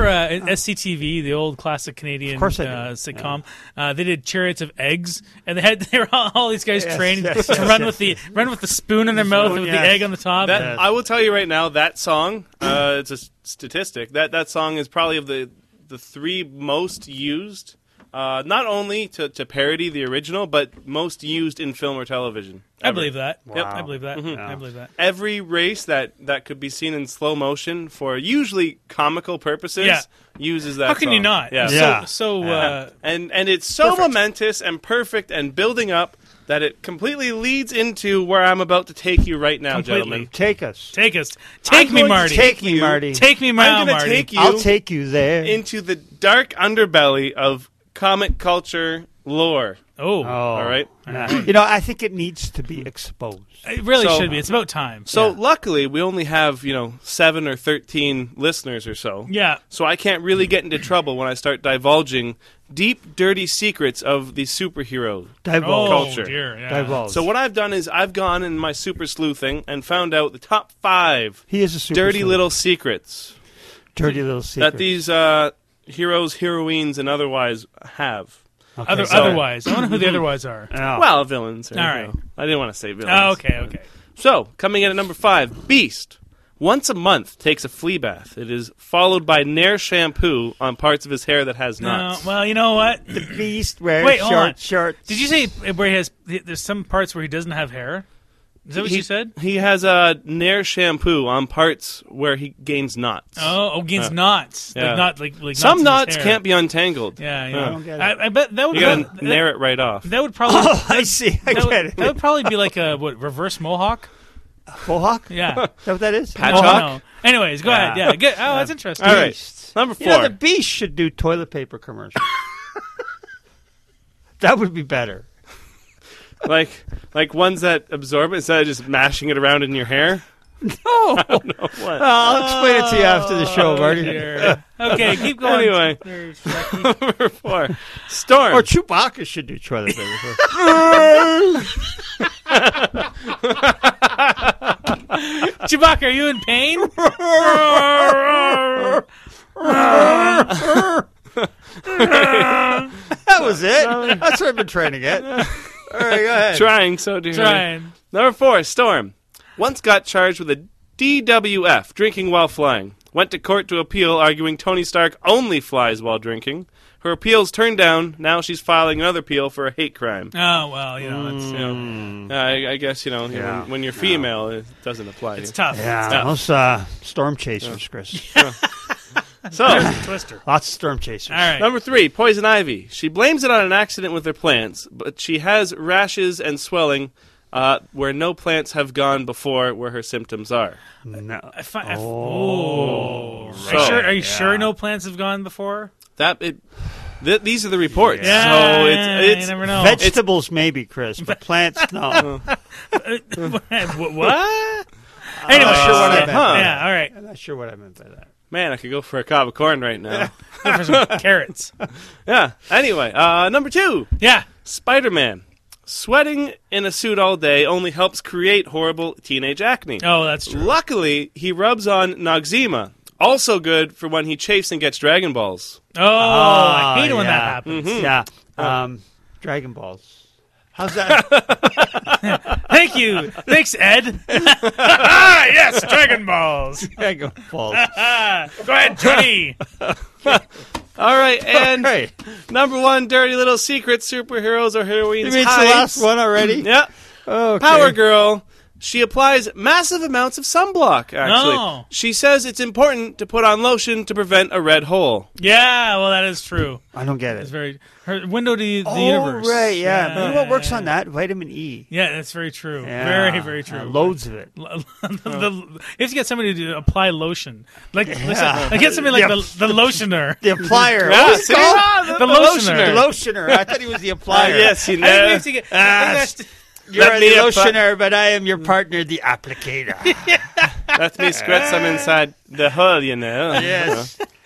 SCTV, the old classic Canadian Of course I do. sitcom? They did Chariots of Eggs, and they were all these guys trained yes, to yes, run yes. with the spoon in their mouth spoon, with yes. the egg on the top. That, Yes. I will tell you right now, that song, it's a statistic, that song is probably of the three most used, not only to parody the original, but most used in film or television. I ever. believe that. Wow. Yep, I believe that. Yeah. I believe that. Every race that could be seen in slow motion for usually comical purposes Yeah. uses that How can song. you not? Yeah. Yeah. So And it's so momentous and perfect and building up that it completely leads into where I'm about to take you right now, Completely. gentlemen. Take us. take me, going to Marty. Take me, Marty. Take me, I'm now, going to Marty. take you I'll take you there. into the dark underbelly of comic culture lore. Oh, All right. Yeah. You know, I think it needs to be exposed. it really So- should be. It's about time. So luckily, we only have 7 or 13 listeners or so. Yeah. So I can't really get into trouble when I start divulging deep, dirty secrets of the superhero. Divulge. Oh, culture. dear. Yeah. Divulge. So what I've done is I've gone in my super sleuthing and found out the top 5 He is a super dirty sleuth. little secrets dirty little secret. that these heroes, heroines, and otherwise have. Okay. Otherwise, I wonder who the otherwise are. Oh. Well, villains. All right. I didn't want to say villains. Oh, okay. So, coming in at number 5, Beast. Once a month takes a flea bath. It is followed by Nair shampoo on parts of his hair that has No, knots. well, you know what? the Beast wears Wait, hold on. short shorts. Did you say where he has? There's some parts where he doesn't have hair. Is that what you said? He has a Nair shampoo on parts where he gains knots. Gains knots. yeah. Like not like Some knots in knots his hair. can't be untangled. Yeah, I yeah. don't get it. I bet that would. You gotta nair it right off. That would probably. Oh, I see. I that, get would, that would probably be like a reverse mohawk. Mohawk? Yeah. Is that what that is? Patch Oh, Hawk? no. Anyways, go ahead. Yeah. Good. Oh, that's interesting. All right. Beast. Number 4. You know, the Beast should do toilet paper commercials. That would be better. like ones that absorb it instead of just mashing it around in your hair. No. What? I'll explain it to you after the show, Marty. Dear. Okay, keep going. Anyway. There's Shrek. Number 4, Storm. Or Chewbacca should do toilet paper. Chewbacca, are you in pain? That was it. That's what I've been trying to get. All right, go ahead. Trying so dearly. Trying. Number 4, Storm. Once got charged with a DWF, drinking while flying. Went to court to appeal, arguing Tony Stark only flies while drinking. Her appeals turned down. Now she's filing another appeal for a hate crime. Oh well, it's I guess, Yeah. when you're female, it doesn't apply. it's to you. tough. Yeah, those storm chasers, Chris. So, Twister. Lots of storm chasers. All right. number 3, Poison Ivy. She blames it on an accident with her plants, but she has rashes and swelling where no plants have gone before where her symptoms are. No. Are you sure no plants have gone before? These are the reports. Yeah, So it's you never know. Vegetables, maybe, Chris, but plants, no. What? I'm not sure what I meant. Huh. Yeah, all right. I'm not sure what I meant by that. Man, I could go for a cob of corn right now. For some carrots. Yeah. Anyway, number 2, Yeah. Spider-Man. Sweating in a suit all day only helps create horrible teenage acne. Oh, that's true. Luckily, he rubs on Noxzema. Also good for when he chafes and gets Dragon Balls. Oh, I hate it when that yeah. happens. Yeah. Dragon Balls. How's that? Thank you. Thanks, Ed. Yes, Dragon Balls. Dragon Balls. Go ahead, Tony. All right, and Hey, number 1, dirty little secret, superheroes or heroines. you mean it's the hides. last one already? Yeah. Okay. Power Girl. She applies massive amounts of sunblock, actually. No. She says it's important to put on lotion to prevent a red hole. Yeah, well, that is true. I don't get It's it. very her window to the universe. Right, yeah. But you know what works yeah. on that? Vitamin E. Yeah, that's very true. Yeah. Very, very true. Loads of it. You have to get somebody to apply lotion. Like get somebody like the lotioner. The applier. Yeah, What's it see? called? The lotioner. The lotioner. I thought he was the applier. Yes, you I think we know. have to get. I think that's- You're Let the me apply- lotioner, but I am your partner, the applicator. Let me squirt some inside the hole, you know. Yes.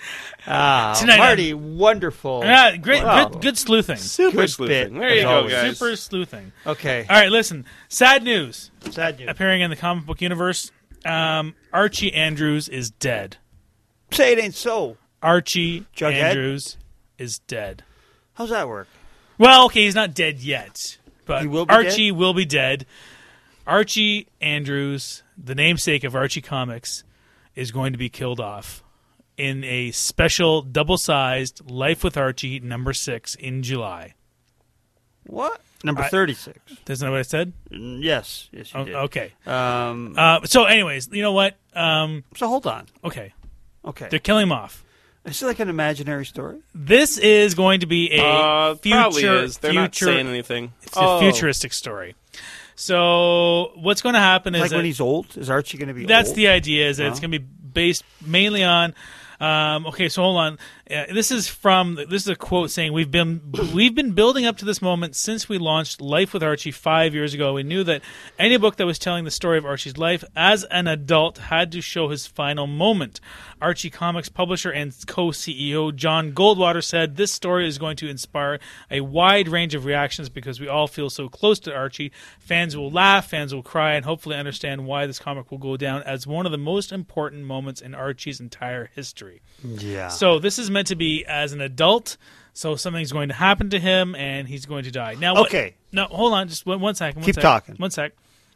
Tonight Marty, wonderful. Yeah, great, Wow. good sleuthing. Super Good sleuthing. bit, There you as go, always. guys. Super sleuthing. Okay. All right, listen. Sad news Sad news. appearing in the comic book universe. Archie Andrews is dead. Say it ain't so. Archie Jughead? Andrews is dead. How's that work? Well, okay, he's not dead yet, but He will be Archie will be dead. Archie Andrews, the namesake of Archie Comics, is going to be killed off in a special double-sized Life with Archie #6 in July. What? Number 36. Isn't that what I said? Yes. Yes, you did. Okay. Um, So, anyways, you know what? so hold on. Okay, Okay. they're killing him off. Is it like an imaginary story? This is going to be a Probably future. is. They're not saying anything. It's a futuristic story. So what's going to happen is Like that when he's old? Is Archie going to be that's old? the idea. Is that it's going to be based mainly on. Okay, so hold on. This is a quote saying we've been building up to this moment since we launched Life with Archie 5 years ago. We knew that any book that was telling the story of Archie's life as an adult had to show his final moment. Archie Comics publisher and co-CEO John Goldwater said this story is going to inspire a wide range of reactions because we all feel so close to Archie. Fans will laugh, fans will cry, and hopefully understand why this comic will go down as one of the most important moments in Archie's entire history. Yeah. So this is meant to be as an adult. So something's going to happen to him, and he's going to die. Now, Okay. No, hold on, just one second. Keep talking. One sec.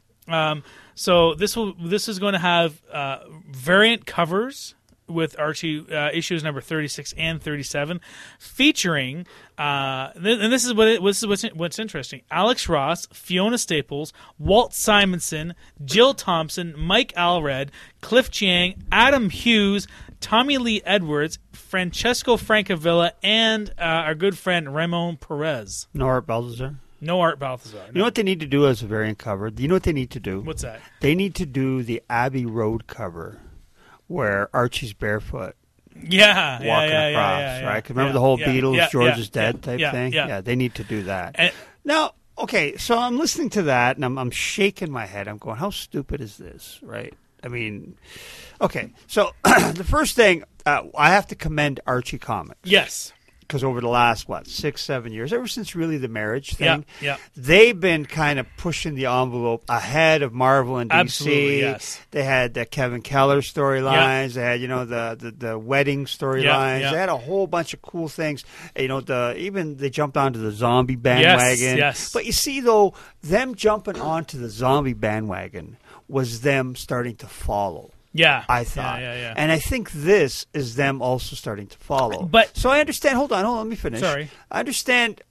So this is going to have variant covers with Archie issues number 36 and 37, featuring and this is what's interesting: Alex Ross, Fiona Staples, Walt Simonson, Jill Thompson, Mike Allred, Cliff Chiang, Adam Hughes, Tommy Lee Edwards, Francesco Francavilla, and our good friend Ramon Perez. No Art Balthazar? No Art Balthazar. No. You know what they need to do as a variant cover? You know what they need to do? What's that? They need to do the Abbey Road cover where Archie's barefoot Yeah, walking across, right? 'Cause remember the whole Beatles, George is dead type thing? Yeah. They need to do that. And- Now, okay, so I'm listening to that, and I'm shaking my head. I'm going, how stupid is this, right? I mean, okay, so the first thing, I have to commend Archie Comics. Yes. Because over the last, 6-7 years, ever since really the marriage thing, Yeah. they've been kind of pushing the envelope ahead of Marvel and DC. Absolutely, yes. They had the Kevin Keller storylines. They had, the wedding storylines. Yeah. They had a whole bunch of cool things. Even they jumped onto the zombie bandwagon. Yes. But you see, though, them jumping onto the zombie bandwagon was them starting to follow. Yeah. I thought. Yeah. And I think this is them also starting to follow. But- so I understand. Hold on, let me finish. Sorry. I understand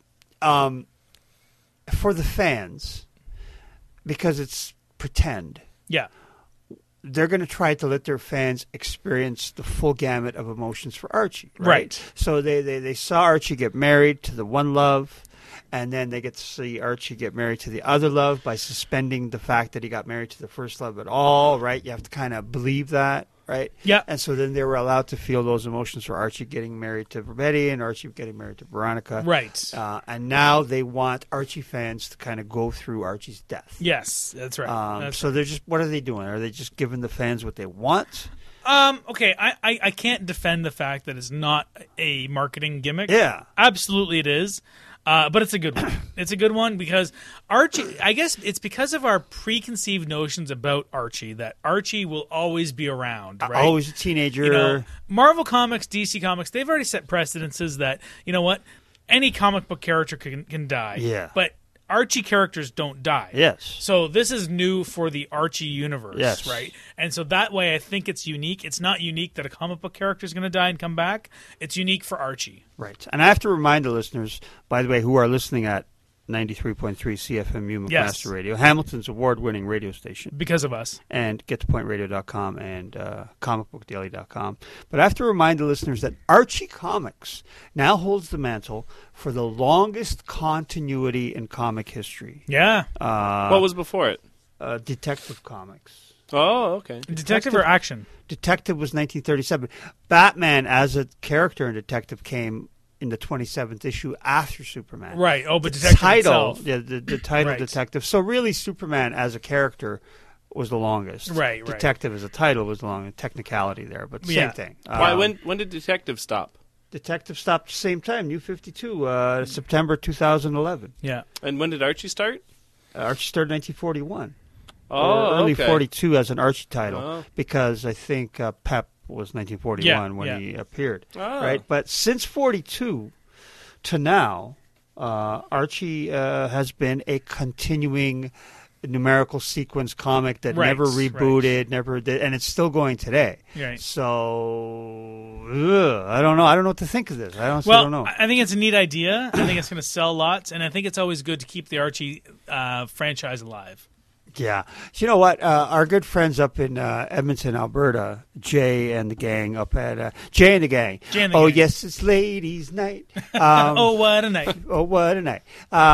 for the fans, because it's pretend, Yeah. they're going to try to let their fans experience the full gamut of emotions for Archie. Right. So they saw Archie get married to the one love, and then they get to see Archie get married to the other love by suspending the fact that he got married to the first love at all, right? You have to kind of believe that, right? Yeah. And so then they were allowed to feel those emotions for Archie getting married to Betty and Archie getting married to Veronica. Right. And now they want Archie fans to kind of go through Archie's death. Yes, that's right. So they're just, what are they doing? Are they just giving the fans what they want? Okay, I can't defend the fact that it's not a marketing gimmick. Yeah. Absolutely it is. But it's a good one. It's a good one because Archie, I guess it's because of our preconceived notions about Archie that Archie will always be around, right? Always a teenager. Marvel Comics, DC Comics, they've already set precedences that, you know what, any comic book character can die. Yeah. But Archie characters don't die. Yes. So this is new for the Archie universe, Yes. right? And so that way I think it's unique. It's not unique that a comic book character is going to die and come back. It's unique for Archie. Right. And I have to remind the listeners, by the way, who are listening at 93.3 CFMU McMaster Yes. Radio, Hamilton's award-winning radio station, Because of us. and gettopointradio.com and comicbookdaily.com. But I have to remind the listeners that Archie Comics now holds the mantle for the longest continuity in comic history. Yeah. What was before it? Detective Comics. Oh, okay. Detective or action? Detective was 1937. Batman as a character in Detective came in the 27th issue after Superman. Right. Oh, but The Detective title, itself. yeah, the title Right. Detective. So really, Superman as a character was the longest. Right. Detective as a title was the longest. Technicality there, but same Yeah. thing. Why? When did Detective stop? Detective stopped at the same time, New 52, September 2011. Yeah. And when did Archie start? Archie started 1941. Oh, or early okay. 42 as an Archie title, Oh. because I think Pep was 1941 Yeah, when yeah. he appeared. Oh. Right, but since 42 to now, Archie has been a continuing numerical sequence comic that Right, never right. rebooted, never did, and it's still going today. Right. So I don't know. I don't know what to think of this. I honestly Well, don't know. I think it's a neat idea. I think it's going to sell lots, and I think it's always good to keep the Archie franchise alive. Yeah. You know what? Our good friends up in Edmonton, Alberta, Jay and the gang up at Jay and the Gang. Jay and the Oh, Gang. yes, it's ladies' night. Oh, what a night! Oh, what a night.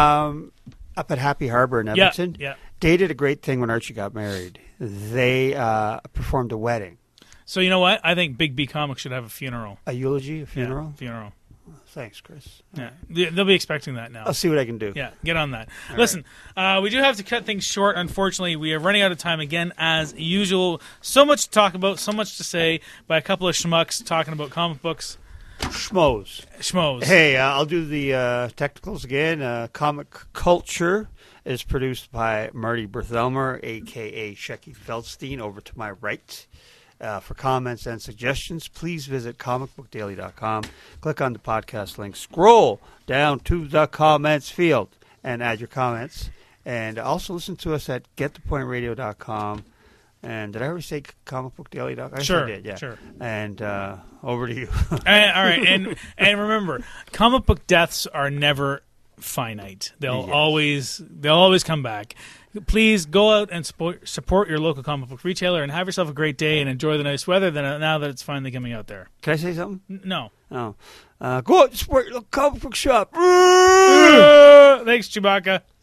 Up at Happy Harbor in Yeah, Edmonton. yeah. They did a great thing when Archie got married. They performed a wedding. So you know what? I think Big B Comics should have a funeral. A eulogy, a funeral? Yeah, funeral. Thanks, Chris. Yeah, they'll be expecting that now. I'll see what I can do. Yeah, get on that. Listen, we do have to cut things short. Unfortunately, we are running out of time again, as usual. So much to talk about, so much to say by a couple of schmucks talking about comic books. Schmoes. Hey, I'll do the technicals again. Comic Culture is produced by Marty Berthelmer, a.k.a. Shecky Feldstein, over to my right. For comments and suggestions, please visit comicbookdaily.com. Click on the podcast link. Scroll down to the comments field and add your comments. And also listen to us at getthepointradio.com. And did I already say comicbookdaily.com? I Sure, did, yeah. sure. And over to you. all right, and remember, comic book deaths are never finite. They'll always come back. Please go out and support your local comic book retailer and have yourself a great day and enjoy the nice weather now that it's finally coming out there. Can I say something? No. Oh. Go out and support your local comic book shop. Thanks, Chewbacca.